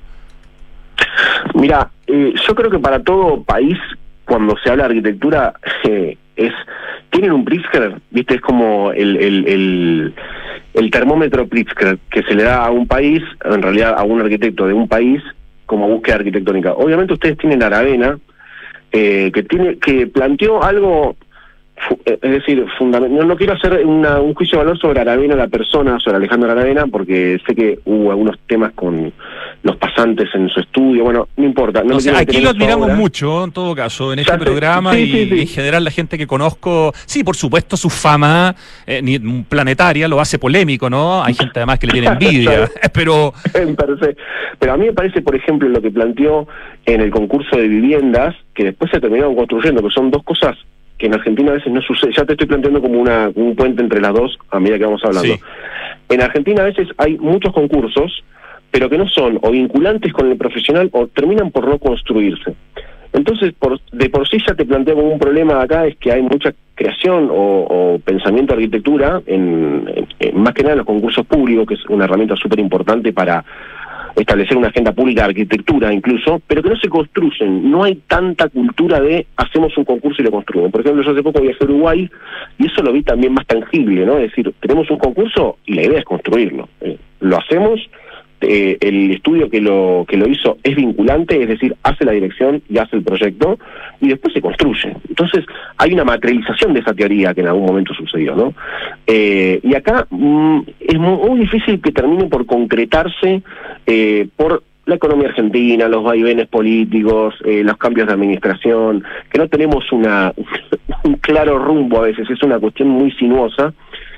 Mira, eh, yo creo que para todo país, cuando se habla de arquitectura, eh, es tienen un Pritzker, ¿viste? Es como el, el, el, el termómetro Pritzker que se le da a un país, en realidad a un arquitecto de un país, como búsqueda arquitectónica. Obviamente ustedes tienen Aravena, eh, que tiene que planteó algo... Es decir, fundamental. No, no quiero hacer una, un juicio de valor sobre Aravena, la persona, sobre Alejandro Aravena, porque sé que hubo algunos temas con los pasantes en su estudio. Bueno, no importa. No o sea, aquí lo admiramos ahora. mucho, en todo caso, en este Exacto. programa sí, y, sí, sí. y en general la gente que conozco. Sí, por supuesto, su fama eh, planetaria lo hace polémico, ¿no? Hay gente además que le tiene envidia, pero... pero a mí me parece, por ejemplo, lo que planteó en el concurso de viviendas, que después se terminaron construyendo, que son dos cosas que en Argentina a veces no sucede. Ya te estoy planteando como una como un puente entre las dos a medida que vamos hablando. Sí. En Argentina a veces hay muchos concursos, pero que no son o vinculantes con el profesional o terminan por no construirse. Entonces, por, de por sí ya te planteo como un problema acá, es que hay mucha creación o, o pensamiento de arquitectura, en, en, en más que nada en los concursos públicos, que es una herramienta súper importante para establecer una agenda pública de arquitectura incluso, pero que no se construyen. No hay tanta cultura de hacemos un concurso y lo construimos. Por ejemplo, yo hace poco viajé a Uruguay y eso lo vi también más tangible, ¿no? Es decir, tenemos un concurso y la idea es construirlo. Eh, lo hacemos, eh, el estudio que lo que lo hizo es vinculante, es decir, hace la dirección y hace el proyecto y después se construye. Entonces, hay una materialización de esa teoría que en algún momento sucedió, ¿no? Eh, y acá mmm, es muy, muy difícil que termine por concretarse eh, por la economía argentina, los vaivenes políticos, eh, los cambios de administración, que no tenemos una un claro rumbo a veces, es una cuestión muy sinuosa.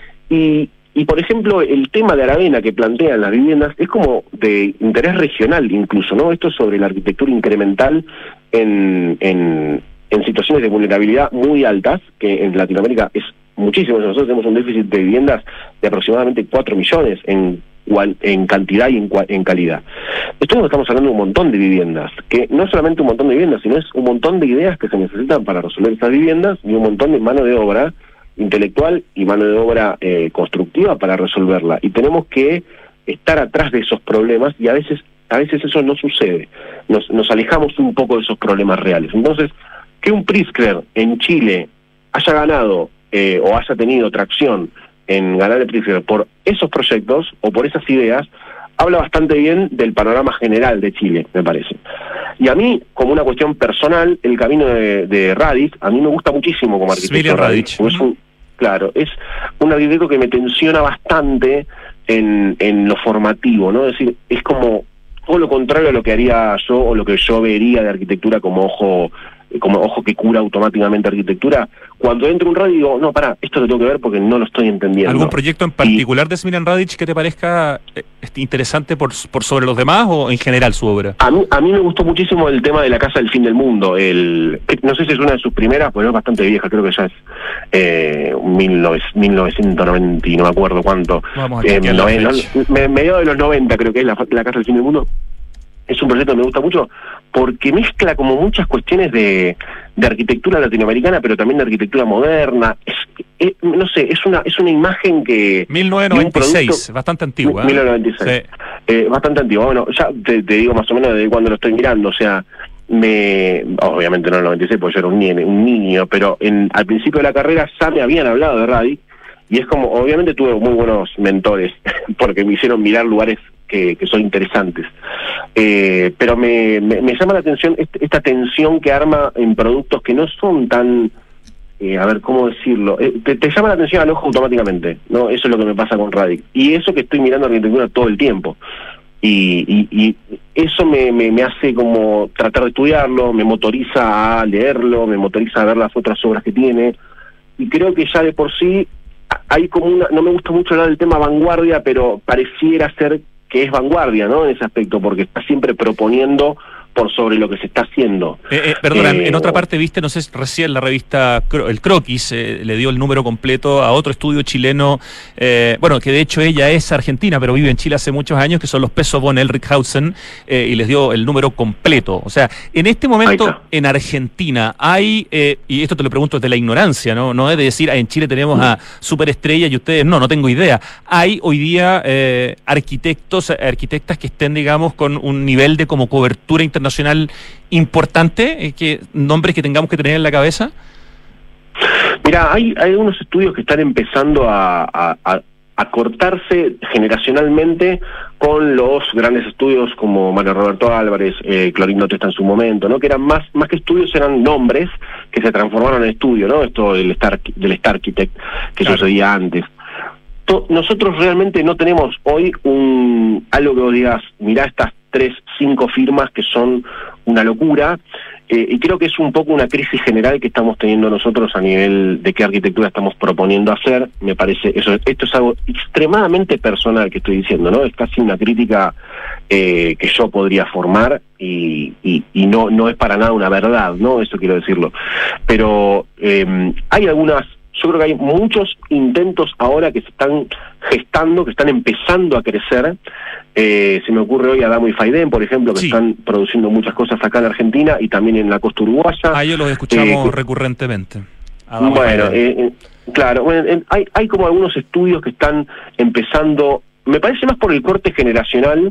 Y Y, por ejemplo, el tema de Aravena que plantean las viviendas es como de interés regional incluso, ¿no? Esto es sobre la arquitectura incremental en, en, en situaciones de vulnerabilidad muy altas, que en Latinoamérica es muchísimo. Nosotros tenemos un déficit de viviendas de aproximadamente cuatro millones en, en cantidad y en, en calidad. Esto no estamos hablando de un montón de viviendas, que no solamente un montón de viviendas, sino es un montón de ideas que se necesitan para resolver estas viviendas y un montón de mano de obra intelectual y mano de obra eh, constructiva para resolverla, y tenemos que estar atrás de esos problemas y a veces a veces eso no sucede, nos, nos alejamos un poco de esos problemas reales. Entonces, que un Pritzker en Chile haya ganado eh, o haya tenido tracción en ganar el Pritzker por esos proyectos o por esas ideas, habla bastante bien del panorama general de Chile, me parece. Y a mí, como una cuestión personal, el camino de, de Radić, a mí me gusta muchísimo como arquitecto Radić. Es un, claro, es un arquitecto que me tensiona bastante en, en lo formativo, ¿no? Es decir, es como todo lo contrario a lo que haría yo o lo que yo vería de arquitectura como ojo como ojo que cura automáticamente arquitectura, cuando entro a un radio digo, no, pará, esto lo tengo que ver porque no lo estoy entendiendo. ¿Algún proyecto en particular y, de Smiljan Radić que te parezca eh, interesante por, por sobre los demás o en general su obra? A mí, a mí me gustó muchísimo el tema de la casa del fin del mundo, el que, no sé si es una de sus primeras, pues es bastante vieja, creo que ya es eh, mil novecientos noventa y no me acuerdo cuánto, eh, no, no, me, medio de los noventa creo que es la, la casa del fin del mundo. Es un proyecto que me gusta mucho porque mezcla como muchas cuestiones de, de arquitectura latinoamericana, pero también de arquitectura moderna. Es, es, no sé, es una es una imagen que... mil novecientos noventa y seis, producto, bastante antigua. mil novecientos noventa y seis, sí. eh, bastante antigua. Bueno, ya te, te digo más o menos desde cuando lo estoy mirando, o sea, me obviamente no en el noventa y seis porque yo era un, niño, un niño, pero en, al principio de la carrera ya me habían hablado de Radić, y es como, obviamente tuve muy buenos mentores, porque me hicieron mirar lugares que, que son interesantes. Eh, pero me, me, me llama la atención este, esta tensión que arma en productos que no son tan, eh, a ver, ¿cómo decirlo? Eh, te, te llama la atención al ojo automáticamente, ¿no? Eso es lo que me pasa con Radić. Y eso que estoy mirando arquitectura todo el tiempo. Y, y, y eso me, me, me hace como tratar de estudiarlo, me motoriza a leerlo, me motoriza a ver las otras obras que tiene. Y creo que ya de por sí hay como una, no me gusta mucho hablar del tema vanguardia, pero pareciera ser que es vanguardia, ¿no? En ese aspecto, porque está siempre proponiendo por sobre lo que se está haciendo. Eh, eh, perdona, eh, en otra parte viste, no sé, recién la revista El Croquis eh, le dio el número completo a otro estudio chileno, eh, bueno, que de hecho ella es argentina, pero vive en Chile hace muchos años, que son los Peso von Elrichhausen, eh, y les dio el número completo. O sea, en este momento en Argentina hay, eh, y esto te lo pregunto desde la ignorancia, ¿no? No es de decir, ah, en Chile tenemos a superestrellas y ustedes, no, no tengo idea. Hay hoy día eh, arquitectos, arquitectas que estén, digamos, con un nivel de como cobertura internacional nacional importante, eh, que nombres que tengamos que tener en la cabeza. Mira, hay, hay algunos estudios que están empezando a, a, a, a cortarse generacionalmente con los grandes estudios como Mario Roberto Álvarez, eh, Clorindo Testa en su momento, ¿no? Que eran más más que estudios, eran nombres que se transformaron en estudio, ¿no? Esto del Star, del Star Architect que claro. sucedía antes. Nosotros realmente no tenemos hoy un algo que vos digas, mirá estas tres, cinco firmas que son una locura, eh, y creo que es un poco una crisis general que estamos teniendo nosotros a nivel de qué arquitectura estamos proponiendo hacer. Me parece, eso esto es algo extremadamente personal que estoy diciendo, ¿no? Es casi una crítica eh, que yo podría formar y, y, y no, no es para nada una verdad, ¿no? Eso quiero decirlo. Pero eh, hay algunas, yo creo que hay muchos intentos ahora que se están gestando, que están empezando a crecer. Eh, se me ocurre hoy Adamo y Faidén, por ejemplo, que sí. están produciendo muchas cosas acá en Argentina y también en la costa uruguaya. Ah, ellos los escuchamos eh, recurrentemente. Adamo bueno, eh, claro, bueno, eh, hay, hay como algunos estudios que están empezando, me parece más por el corte generacional,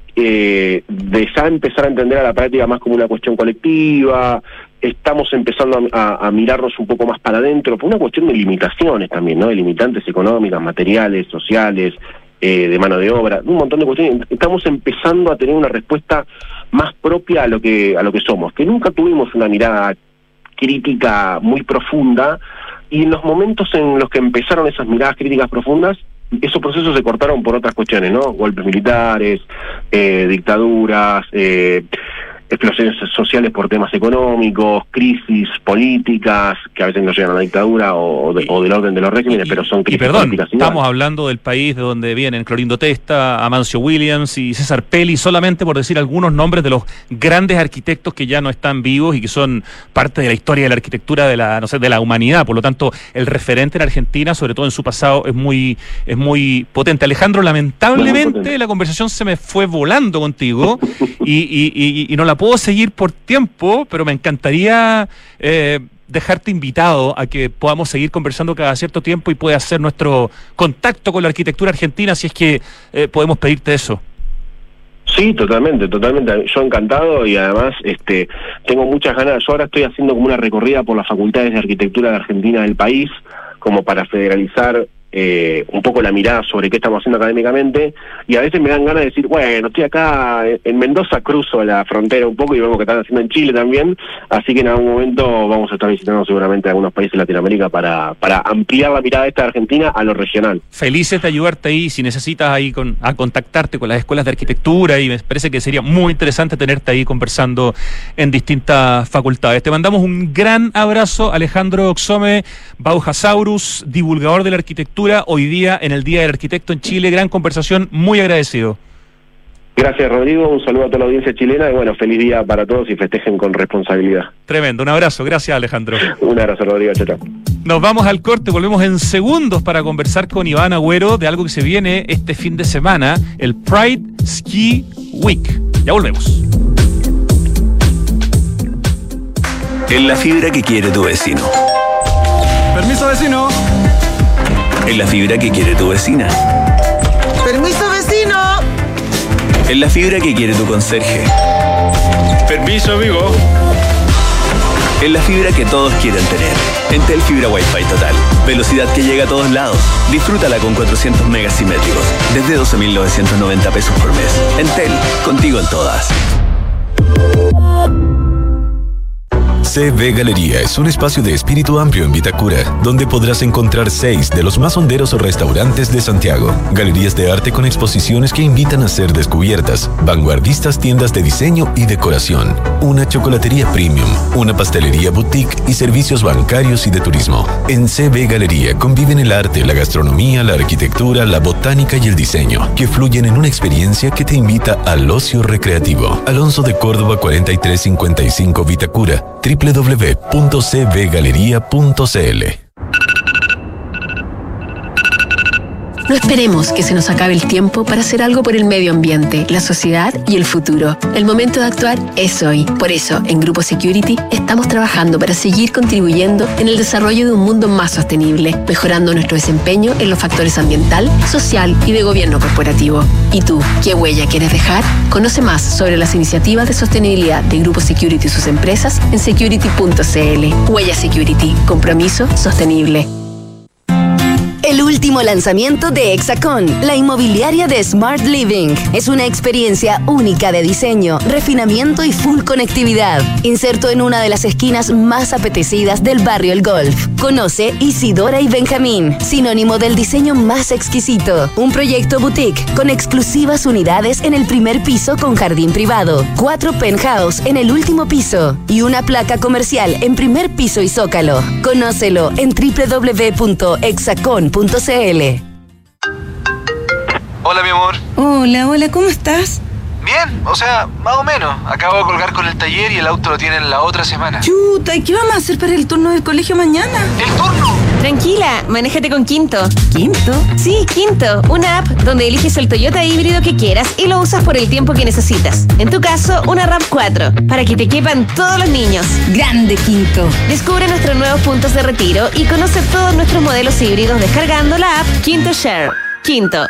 eh, de ya empezar a entender a la práctica más como una cuestión colectiva. Estamos empezando a, a, a mirarnos un poco más para adentro, por una cuestión de limitaciones también, ¿no? De limitantes económicas, materiales, sociales, eh, de mano de obra, un montón de cuestiones. Estamos empezando a tener una respuesta más propia a lo que a lo que somos, que nunca tuvimos una mirada crítica muy profunda, y en los momentos en los que empezaron esas miradas críticas profundas, esos procesos se cortaron por otras cuestiones, ¿no? Golpes militares, eh, dictaduras, eh, explosiones sociales por temas económicos, crisis políticas, que a veces no llegan a la dictadura o, de, y, o del orden de los regímenes, y, pero son crisis y perdón, políticas. Estamos igual. hablando del país de donde vienen Clorindo Testa, Amancio Williams y César Pelli, solamente por decir algunos nombres de los grandes arquitectos que ya no están vivos y que son parte de la historia de la arquitectura de la, no sé, de la humanidad. Por lo tanto, el referente en Argentina, sobre todo en su pasado, es muy, es muy potente. Alejandro, lamentablemente potente. La conversación se me fue volando contigo y, y, y, y no la puedo seguir por tiempo, pero me encantaría eh, dejarte invitado a que podamos seguir conversando cada cierto tiempo y pueda hacer nuestro contacto con la arquitectura argentina, si es que eh, podemos pedirte eso. Sí, totalmente, totalmente. Yo encantado, y además este tengo muchas ganas. Yo ahora estoy haciendo como una recorrida por las facultades de arquitectura de Argentina del país, como para federalizar eh, un poco la mirada sobre qué estamos haciendo académicamente, y a veces me dan ganas de decir, bueno, estoy acá en Mendoza, cruzo la frontera un poco y vemos que están haciendo en Chile también, así que en algún momento vamos a estar visitando seguramente algunos países de Latinoamérica para, para ampliar la mirada esta de Argentina a lo regional. Felices de ayudarte ahí, si necesitas ahí con, a contactarte con las escuelas de arquitectura, y me parece que sería muy interesante tenerte ahí conversando en distintas facultades. Te mandamos un gran abrazo, Alejandro Oxome, Bauhasaurus, divulgador de la arquitectura, hoy día en el Día del Arquitecto en Chile. Gran conversación, muy agradecido. Gracias, Rodrigo, un saludo a toda la audiencia chilena y bueno, feliz día para todos y festejen con responsabilidad. Tremendo, un abrazo, gracias, Alejandro. Un abrazo, Rodrigo, chao, chao. Nos vamos al corte, volvemos en segundos para conversar con Iván Agüero de algo que se viene este fin de semana, el Pride Ski Week. Ya volvemos. En la fibra que quiere tu vecino. Permiso, vecino. En la fibra que quiere tu vecina. Permiso, vecino. En la fibra que quiere tu conserje. Permiso, amigo. En la fibra que todos quieren tener. Entel Fibra Wi-Fi Total. Velocidad que llega a todos lados. Disfrútala con cuatrocientos megas simétricos. Desde doce mil novecientos noventa pesos por mes. Entel, contigo en todas. C V Galería es un espacio de espíritu amplio en Vitacura, donde podrás encontrar seis de los más honderos restaurantes de Santiago, galerías de arte con exposiciones que invitan a ser descubiertas, vanguardistas tiendas de diseño y decoración, una chocolatería premium, una pastelería boutique y servicios bancarios y de turismo. En C V Galería conviven el arte, la gastronomía, la arquitectura, la botánica y el diseño, que fluyen en una experiencia que te invita al ocio recreativo. Alonso de Córdoba cuarenta y tres cincuenta y cinco Vitacura, doble u doble u doble u punto c v galería punto c l. No esperemos que se nos acabe el tiempo para hacer algo por el medio ambiente, la sociedad y el futuro. El momento de actuar es hoy. Por eso, en Grupo Security, estamos trabajando para seguir contribuyendo en el desarrollo de un mundo más sostenible, mejorando nuestro desempeño en los factores ambiental, social y de gobierno corporativo. ¿Y tú, qué huella quieres dejar? Conoce más sobre las iniciativas de sostenibilidad de Grupo Security y sus empresas en security punto c l. Huella Security. Compromiso sostenible. El último lanzamiento de Hexacón, la inmobiliaria de Smart Living. Es una experiencia única de diseño, refinamiento y full conectividad. Inserto en una de las esquinas más apetecidas del barrio El Golf. Conoce Isidora y Benjamín, sinónimo del diseño más exquisito. Un proyecto boutique con exclusivas unidades en el primer piso con jardín privado, cuatro penthouse en el último piso y una placa comercial en primer piso y zócalo. Conócelo en doble u doble u doble u punto hexacon punto c l. Hola, mi amor. Hola, hola, ¿cómo estás? Bien, o sea, más o menos. Acabo de colgar con el taller y el auto lo tienen la otra semana. Chuta, ¿y qué vamos a hacer para el turno del colegio mañana? ¿El turno? Tranquila, manéjate con Quinto. ¿Quinto? Sí, Quinto, una app donde eliges el Toyota híbrido que quieras y lo usas por el tiempo que necesitas. En tu caso, una RAV cuatro, para que te quepan todos los niños. Grande, Quinto. Descubre nuestros nuevos puntos de retiro y conoce todos nuestros modelos híbridos descargando la app Quinto Share. Quinto.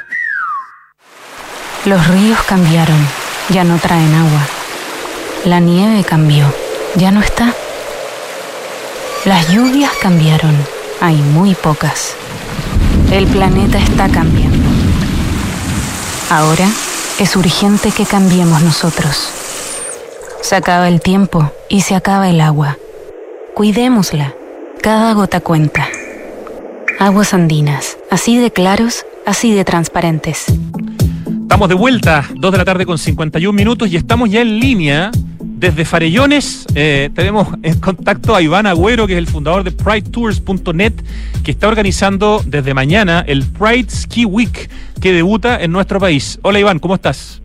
Los ríos cambiaron, ya no traen agua. La nieve cambió, ya no está. Las lluvias cambiaron, hay muy pocas. El planeta está cambiando. Ahora es urgente que cambiemos nosotros. Se acaba el tiempo y se acaba el agua. Cuidémosla, cada gota cuenta. Aguas andinas, así de claros, así de transparentes. Estamos de vuelta, dos de la tarde con cincuenta y un minutos y estamos ya en línea desde Farellones. Eh, tenemos en contacto a Iván Agüero, que es el fundador de Pride Tours punto net, que está organizando desde mañana el Pride Ski Week, que debuta en nuestro país. Hola, Iván, ¿cómo estás?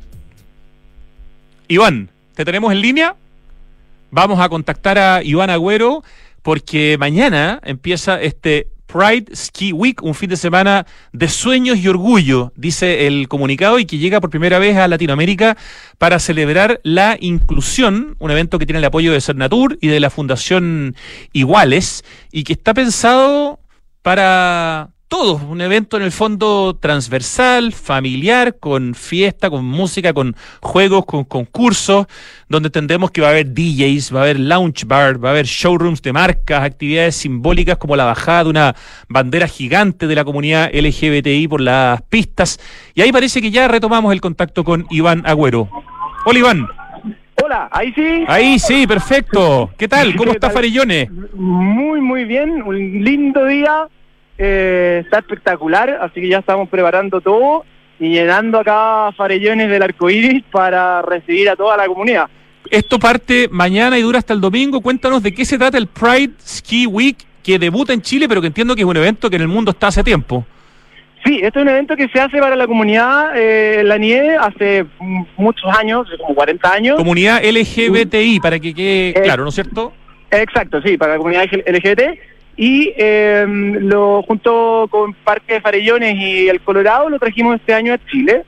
Iván, ¿te tenemos en línea? Vamos a contactar a Iván Agüero porque mañana empieza este Pride Ski Week, un fin de semana de sueños y orgullo, dice el comunicado, y que llega por primera vez a Latinoamérica para celebrar la inclusión, un evento que tiene el apoyo de Cernatur y de la Fundación Iguales, y que está pensado para todo, un evento en el fondo transversal, familiar, con fiesta, con música, con juegos, con concursos, donde entendemos que va a haber D Js, va a haber lounge bar, va a haber showrooms de marcas, actividades simbólicas como la bajada de una bandera gigante de la comunidad L G B T I por las pistas. Y ahí parece que ya retomamos el contacto con Iván Agüero. Hola, Iván. Hola, ahí sí. Ahí sí, perfecto. ¿Qué tal? ¿Cómo está Farellones? Muy, muy bien. Un lindo día. Eh, está espectacular, así que ya estamos preparando todo y llenando acá Farellones del arcoíris para recibir a toda la comunidad. Esto parte mañana y dura hasta el domingo. Cuéntanos de qué se trata el Pride Ski Week, que debuta en Chile, pero que entiendo que es un evento que en el mundo está hace tiempo. Sí, este es un evento que se hace para la comunidad eh, en la nieve hace muchos años, como cuarenta años. Comunidad L G B T I, para que quede eh, claro, ¿no es cierto? Exacto, sí, para la comunidad L G B T. Y eh, lo junto con Parque de Farellones y el Colorado lo trajimos este año a Chile.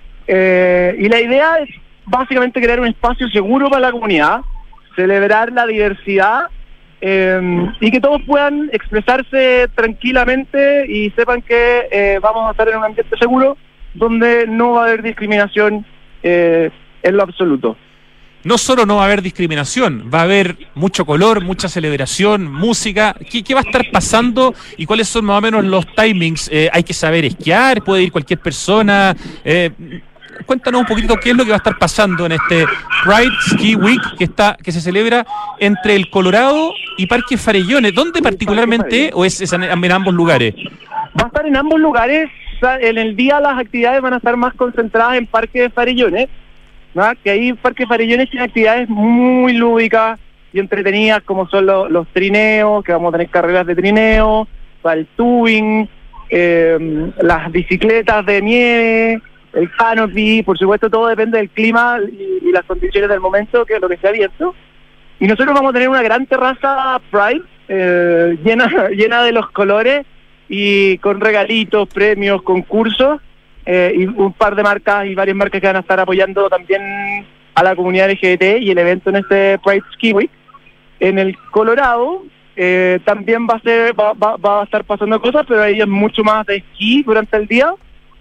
Eh, y la idea es básicamente crear un espacio seguro para la comunidad, celebrar la diversidad eh, y que todos puedan expresarse tranquilamente y sepan que eh, vamos a estar en un ambiente seguro donde no va a haber discriminación eh, en lo absoluto. No solo no va a haber discriminación, va a haber mucho color, mucha celebración, música. ¿Qué, qué va a estar pasando y cuáles son más o menos los timings? Eh, ¿Hay que saber esquiar? ¿Puede ir cualquier persona? Eh, cuéntanos un poquito qué es lo que va a estar pasando en este Pride Ski Week que está que se celebra entre el Colorado y Parque Farellones. ¿Dónde particularmente o es, es en, en ambos lugares? Va a estar en ambos lugares. En el día las actividades van a estar más concentradas en Parque de Farellones, ¿no? Que ahí Parque Farellones tiene actividades muy lúdicas y entretenidas, como son lo, los trineos, que vamos a tener carreras de trineo, el tubing, eh, las bicicletas de nieve, el canopy. Por supuesto, todo depende del clima y, y las condiciones del momento, que es lo que esté abierto. Y nosotros vamos a tener una gran terraza Pride eh, llena, llena de los colores y con regalitos, premios, concursos. Eh, y un par de marcas y varias marcas que van a estar apoyando también a la comunidad L G B T y el evento en este Pride Ski Week. En el Colorado eh, también va a ser va, va, va a estar pasando cosas, pero ahí es mucho más de esquí durante el día,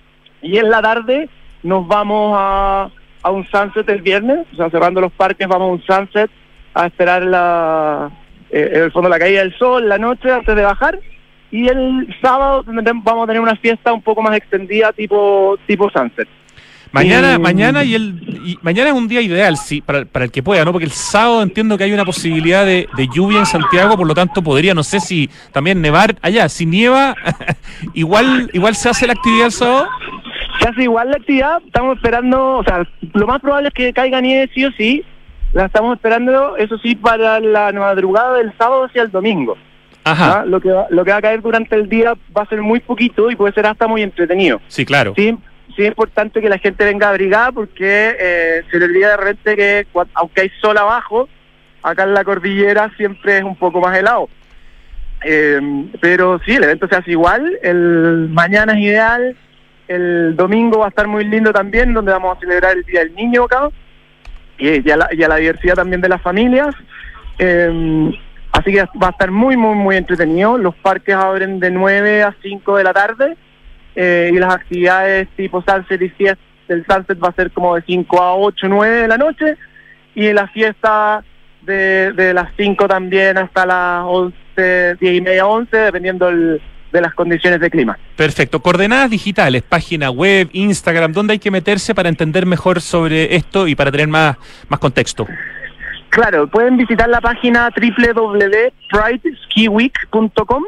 y en la tarde nos vamos a, a un sunset el viernes, o sea, cerrando los parques vamos a un sunset a esperar la eh, en el fondo la caída del sol, la noche antes de bajar. Y el sábado vamos a tener una fiesta un poco más extendida, tipo tipo sunset. Mañana, y... mañana y el y mañana es un día ideal, sí, para, para el que pueda, ¿no? Porque el sábado entiendo que hay una posibilidad de, de lluvia en Santiago, por lo tanto podría, no sé si también nevar allá. Si nieva, igual igual se hace la actividad el sábado. Se hace igual la actividad, estamos esperando, o sea, lo más probable es que caiga nieve sí o sí. La estamos esperando, eso sí, para la madrugada del sábado hacia el domingo. Ajá. ¿Ah? Lo que va, lo que va a caer durante el día va a ser muy poquito y puede ser hasta muy entretenido. Sí, claro. Sí, sí es importante que la gente venga abrigada porque eh, se le olvida de repente que aunque hay sol abajo, acá en la cordillera siempre es un poco más helado. Eh, pero sí, el evento se hace igual, el mañana es ideal, el domingo va a estar muy lindo también, donde vamos a celebrar el Día del Niño acá, y, y, a, la, y a la diversidad también de las familias. Eh, Así que va a estar muy, muy, muy entretenido. Los parques abren de nueve a cinco de la tarde eh, y las actividades tipo sunset y fiesta, el sunset va a ser como de cinco a ocho, nueve de la noche, y la fiesta de, de las cinco también hasta las once, diez y media, once, dependiendo el, de las condiciones de clima. Perfecto. Coordenadas digitales, página web, Instagram, ¿dónde hay que meterse para entender mejor sobre esto y para tener más, más contexto? Claro, pueden visitar la página doble u doble u doble u punto pride ski week punto com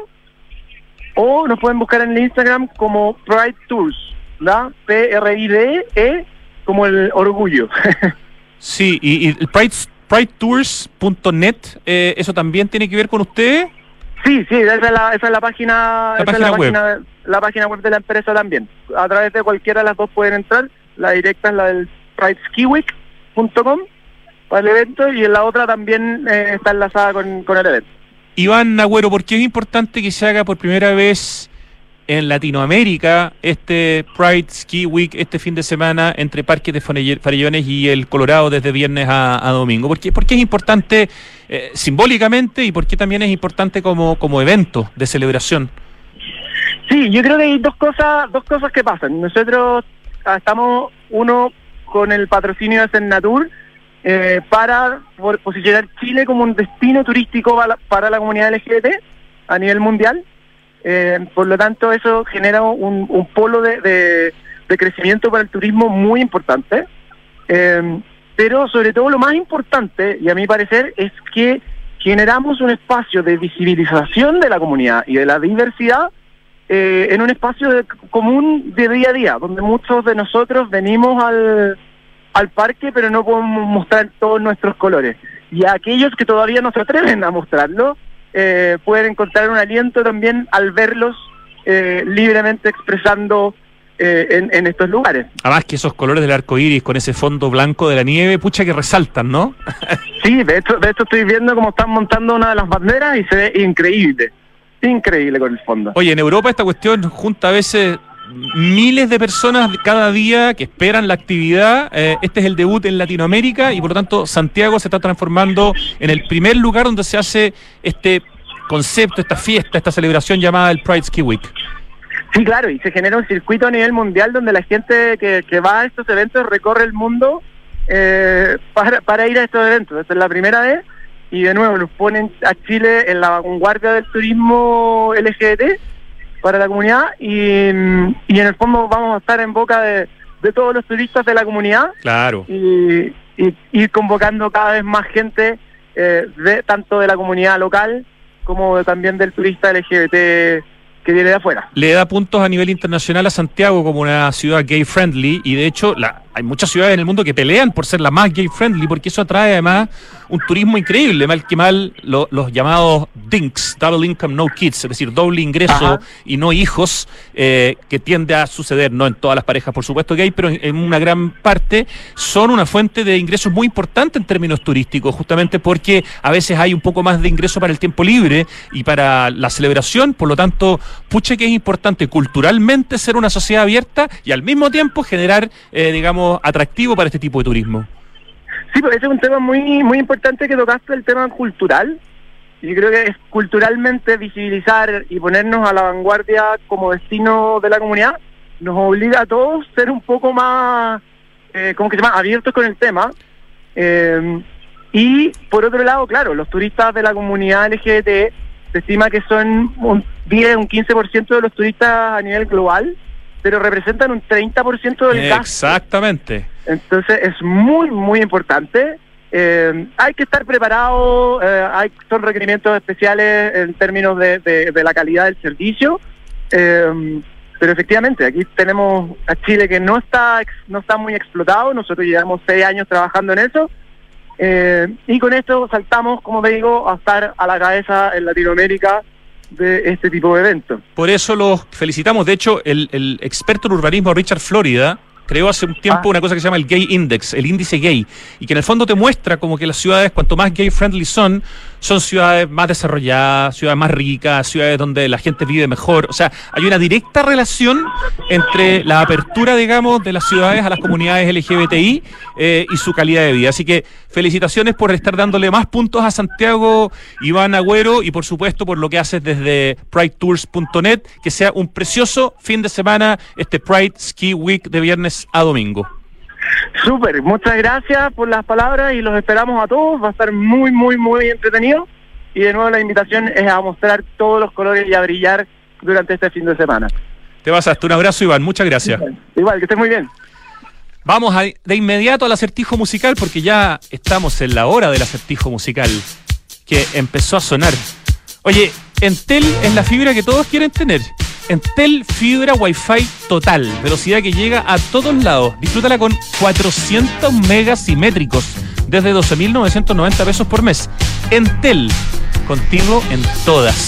o nos pueden buscar en el Instagram como Pride Tours, ¿verdad? P R I D E como el orgullo. Sí, y, y el Pride, pride tours punto net, eh, ¿eso también tiene que ver con ustedes? Sí, sí, esa es la, esa es la página, la esa página es la web. Página, la página web de la empresa también. A través de cualquiera de las dos pueden entrar. La directa es la del pride ski week punto com para el evento, y en la otra también eh, está enlazada con, con el evento. Iván Agüero, ¿por qué es importante que se haga por primera vez en Latinoamérica este Pride Ski Week este fin de semana entre Parques de Farellones y el Colorado desde viernes a, a domingo? ¿Por qué, por qué es importante eh, simbólicamente y por qué también es importante como, como evento de celebración? Sí, yo creo que hay dos cosas, dos cosas que pasan. Nosotros ah, estamos, uno, con el patrocinio de Cernatur, eh, para por, posicionar Chile como un destino turístico para la, para la comunidad L G B T a nivel mundial. Eh, por lo tanto, eso genera un, un polo de, de, de crecimiento para el turismo muy importante. Eh, pero sobre todo lo más importante, y a mi parecer, es que generamos un espacio de visibilización de la comunidad y de la diversidad eh, en un espacio de, común de día a día, donde muchos de nosotros venimos al, al parque, pero no podemos mostrar todos nuestros colores. Y a aquellos que todavía no se atreven a mostrarlo, eh, pueden encontrar un aliento también al verlos eh, libremente expresando Eh, en, en estos lugares. Además que esos colores del arco iris con ese fondo blanco de la nieve, pucha que resaltan, ¿no? Sí, de hecho, de hecho estoy viendo cómo están montando una de las banderas y se ve increíble, increíble con el fondo. Oye, en Europa esta cuestión junta a veces miles de personas cada día que esperan la actividad. Eh, este es el debut en Latinoamérica y por lo tanto Santiago se está transformando en el primer lugar donde se hace este concepto, esta fiesta, esta celebración llamada el Pride Ski Week. Sí, claro, y se genera un circuito a nivel mundial donde la gente que, que va a estos eventos recorre el mundo eh, para, para ir a estos eventos. Esta es la primera vez y de nuevo nos ponen a Chile en la vanguardia del turismo L G B T para la comunidad y, y en el fondo vamos a estar en boca de, de todos los turistas de la comunidad. Claro. Y, y ir convocando cada vez más gente, eh, de, tanto de la comunidad local como de, también del turista L G B T que viene de afuera. Le da puntos a nivel internacional a Santiago como una ciudad gay friendly y de hecho la, hay muchas ciudades en el mundo que pelean por ser la más gay friendly porque eso atrae además un turismo increíble, mal que mal lo, los llamados D I N Cs, Double Income No Kids, es decir, doble ingreso Ajá. y no hijos, eh, que tiende a suceder, no en todas las parejas por supuesto gay, pero en, en una gran parte son una fuente de ingresos muy importante en términos turísticos, justamente porque a veces hay un poco más de ingreso para el tiempo libre y para la celebración, por lo tanto pucha que es importante culturalmente ser una sociedad abierta y al mismo tiempo generar, eh, digamos, atractivo para este tipo de turismo. Sí, pues ese es un tema muy muy importante que tocaste, el tema cultural. Yo creo que es culturalmente visibilizar y ponernos a la vanguardia como destino de la comunidad, nos obliga a todos a ser un poco más, eh, ¿cómo que se llama?, abiertos con el tema. Eh, y por otro lado, claro, los turistas de la comunidad L G B T se estima que son un diez, un quince por ciento de los turistas a nivel global, pero representan un treinta por ciento del gasto. Exactamente. Entonces es muy, muy importante. Eh, hay que estar preparado, eh, hay, son requerimientos especiales en términos de, de, de la calidad del servicio, eh, pero efectivamente aquí tenemos a Chile que no está no está muy explotado, nosotros llevamos seis años trabajando en eso, eh, y con esto saltamos, como te digo, a estar a la cabeza en Latinoamérica de este tipo de eventos. Por eso los felicitamos. De hecho, el, el experto en urbanismo Richard Florida creó hace un tiempo ah. una cosa que se llama el Gay Index, el índice gay, y que en el fondo te muestra como que las ciudades, cuanto más gay friendly son, son ciudades más desarrolladas, ciudades más ricas, ciudades donde la gente vive mejor. O sea, hay una directa relación entre la apertura, digamos, de las ciudades a las comunidades L G B T I eh, y su calidad de vida. Así que felicitaciones por estar dándole más puntos a Santiago, Iván Agüero, y por supuesto por lo que haces desde pride tours punto net. Que sea un precioso fin de semana este Pride Ski Week de viernes a domingo. Súper, muchas gracias por las palabras y los esperamos a todos, va a estar muy, muy, muy entretenido y de nuevo la invitación es a mostrar todos los colores y a brillar durante este fin de semana. Te pasaste, un abrazo Iván, muchas gracias. Igual, igual que estés muy bien. Vamos a, de inmediato al acertijo musical porque ya estamos en la hora del acertijo musical que empezó a sonar. Oye, Entel es la fibra que todos quieren tener. Entel Fibra Wi-Fi total, velocidad que llega a todos lados. Disfrútala con cuatrocientos megas simétricos desde doce mil novecientos noventa pesos por mes. Entel, contigo en todas.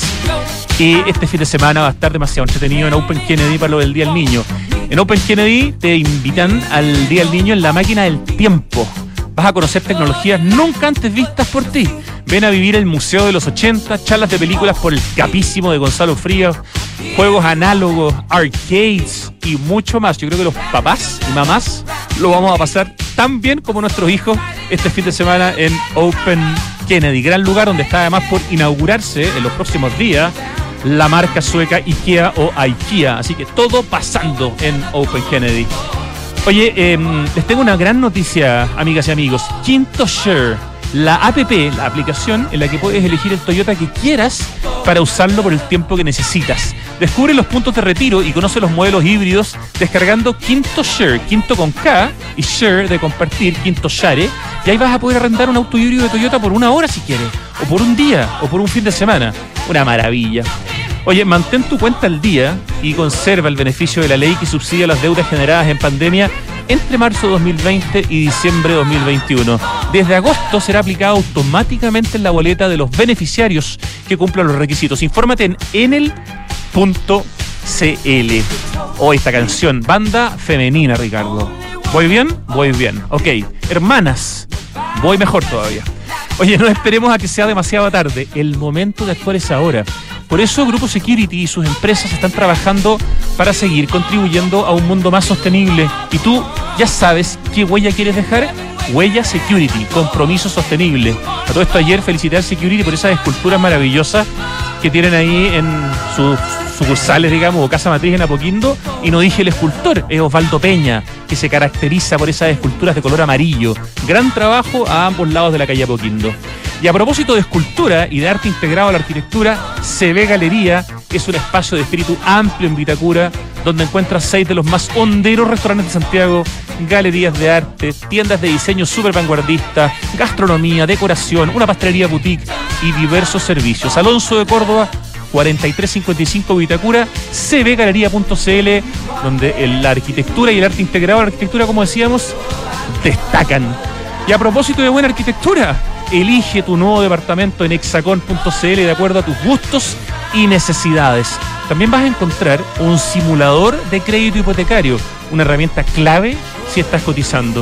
Y este fin de semana va a estar demasiado entretenido en Open Kennedy para lo del Día del Niño. En Open Kennedy te invitan al Día del Niño en la máquina del tiempo. Vas a conocer tecnologías nunca antes vistas por ti. Ven a vivir el Museo de los ochenta, charlas de películas por el capísimo de Gonzalo Frías, juegos análogos, arcades y mucho más. Yo creo que los papás y mamás lo vamos a pasar tan bien como nuestros hijos este fin de semana en Open Kennedy. Gran lugar donde está además por inaugurarse en los próximos días la marca sueca IKEA o IKEA. Así que todo pasando en Open Kennedy. Oye, eh, les tengo una gran noticia, amigas y amigos. Quinto Share, la app, la aplicación en la que puedes elegir el Toyota que quieras para usarlo por el tiempo que necesitas. Descubre los puntos de retiro y conoce los modelos híbridos descargando Quinto Share, Quinto con K y Share de compartir, Quinto Share, y ahí vas a poder arrendar un auto híbrido de Toyota por una hora si quieres, o por un día, o por un fin de semana. Una maravilla. Oye, mantén tu cuenta al día y conserva el beneficio de la ley que subsidia las deudas generadas en pandemia entre marzo de dos mil veinte y diciembre de dos mil veintiuno. Desde agosto será aplicado automáticamente en la boleta de los beneficiarios que cumplan los requisitos. Infórmate en enel punto cl. Oh, esta canción, banda femenina, Ricardo. ¿Voy bien? Voy bien. Ok, hermanas, voy mejor todavía. Oye, no esperemos a que sea demasiado tarde. El momento de actuar es ahora. Por eso Grupo Security y sus empresas están trabajando para seguir contribuyendo a un mundo más sostenible. Y tú ya sabes qué huella quieres dejar. Huella Security, compromiso sostenible. A todo esto ayer felicité al Security por esas esculturas maravillosas que tienen ahí en sus sucursales, digamos, o casa matriz en Apoquindo. Y no dije el escultor, es Osvaldo Peña, que se caracteriza por esas esculturas de color amarillo. Gran trabajo a ambos lados de la calle Apoquindo. Y a propósito de escultura y de arte integrado a la arquitectura, C V Galería es un espacio de espíritu amplio en Vitacura, donde encuentras seis de los más honderos restaurantes de Santiago, galerías de arte, tiendas de diseño súper vanguardista, gastronomía, decoración, una pastelería boutique y diversos servicios. Alonso de Córdoba, cuarenta y tres cincuenta y cinco Vitacura, c v galería punto c l, donde la arquitectura y el arte integrado a la arquitectura, como decíamos, destacan. Y a propósito de buena arquitectura, elige tu nuevo departamento en hexacon punto c l de acuerdo a tus gustos y necesidades. También vas a encontrar un simulador de crédito hipotecario, una herramienta clave si estás cotizando.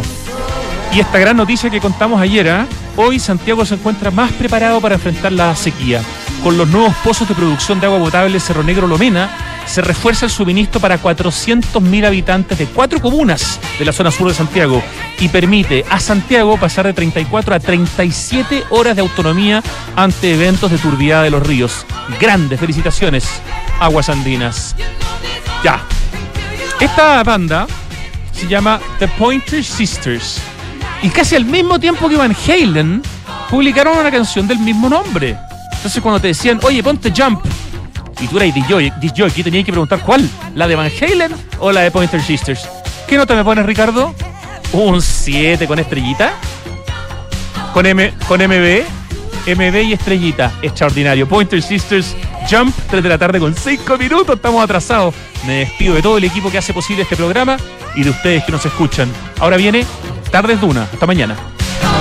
Y esta gran noticia que contamos ayer, ¿eh? Hoy Santiago se encuentra más preparado para enfrentar la sequía. Con los nuevos pozos de producción de agua potable Cerro Negro Lomena, se refuerza el suministro para cuatrocientos mil habitantes de cuatro comunas de la zona sur de Santiago y permite a Santiago pasar de treinta y cuatro a treinta y siete horas de autonomía ante eventos de turbidez de los ríos. Grandes felicitaciones, Aguas Andinas. Ya. Esta banda se llama The Pointer Sisters y casi al mismo tiempo que Van Halen publicaron una canción del mismo nombre. Entonces cuando te decían, oye, ponte Jump, y tú eras D J, aquí tenías que preguntar cuál, la de Van Halen o la de Pointer Sisters. ¿Qué nota me pones, Ricardo? Un siete con estrellita. Con M, con M B, M B y estrellita. Extraordinario. Pointer Sisters, Jump, tres de la tarde con cinco minutos. Estamos atrasados. Me despido de todo el equipo que hace posible este programa y de ustedes que nos escuchan. Ahora viene Tardes Duna. Hasta mañana.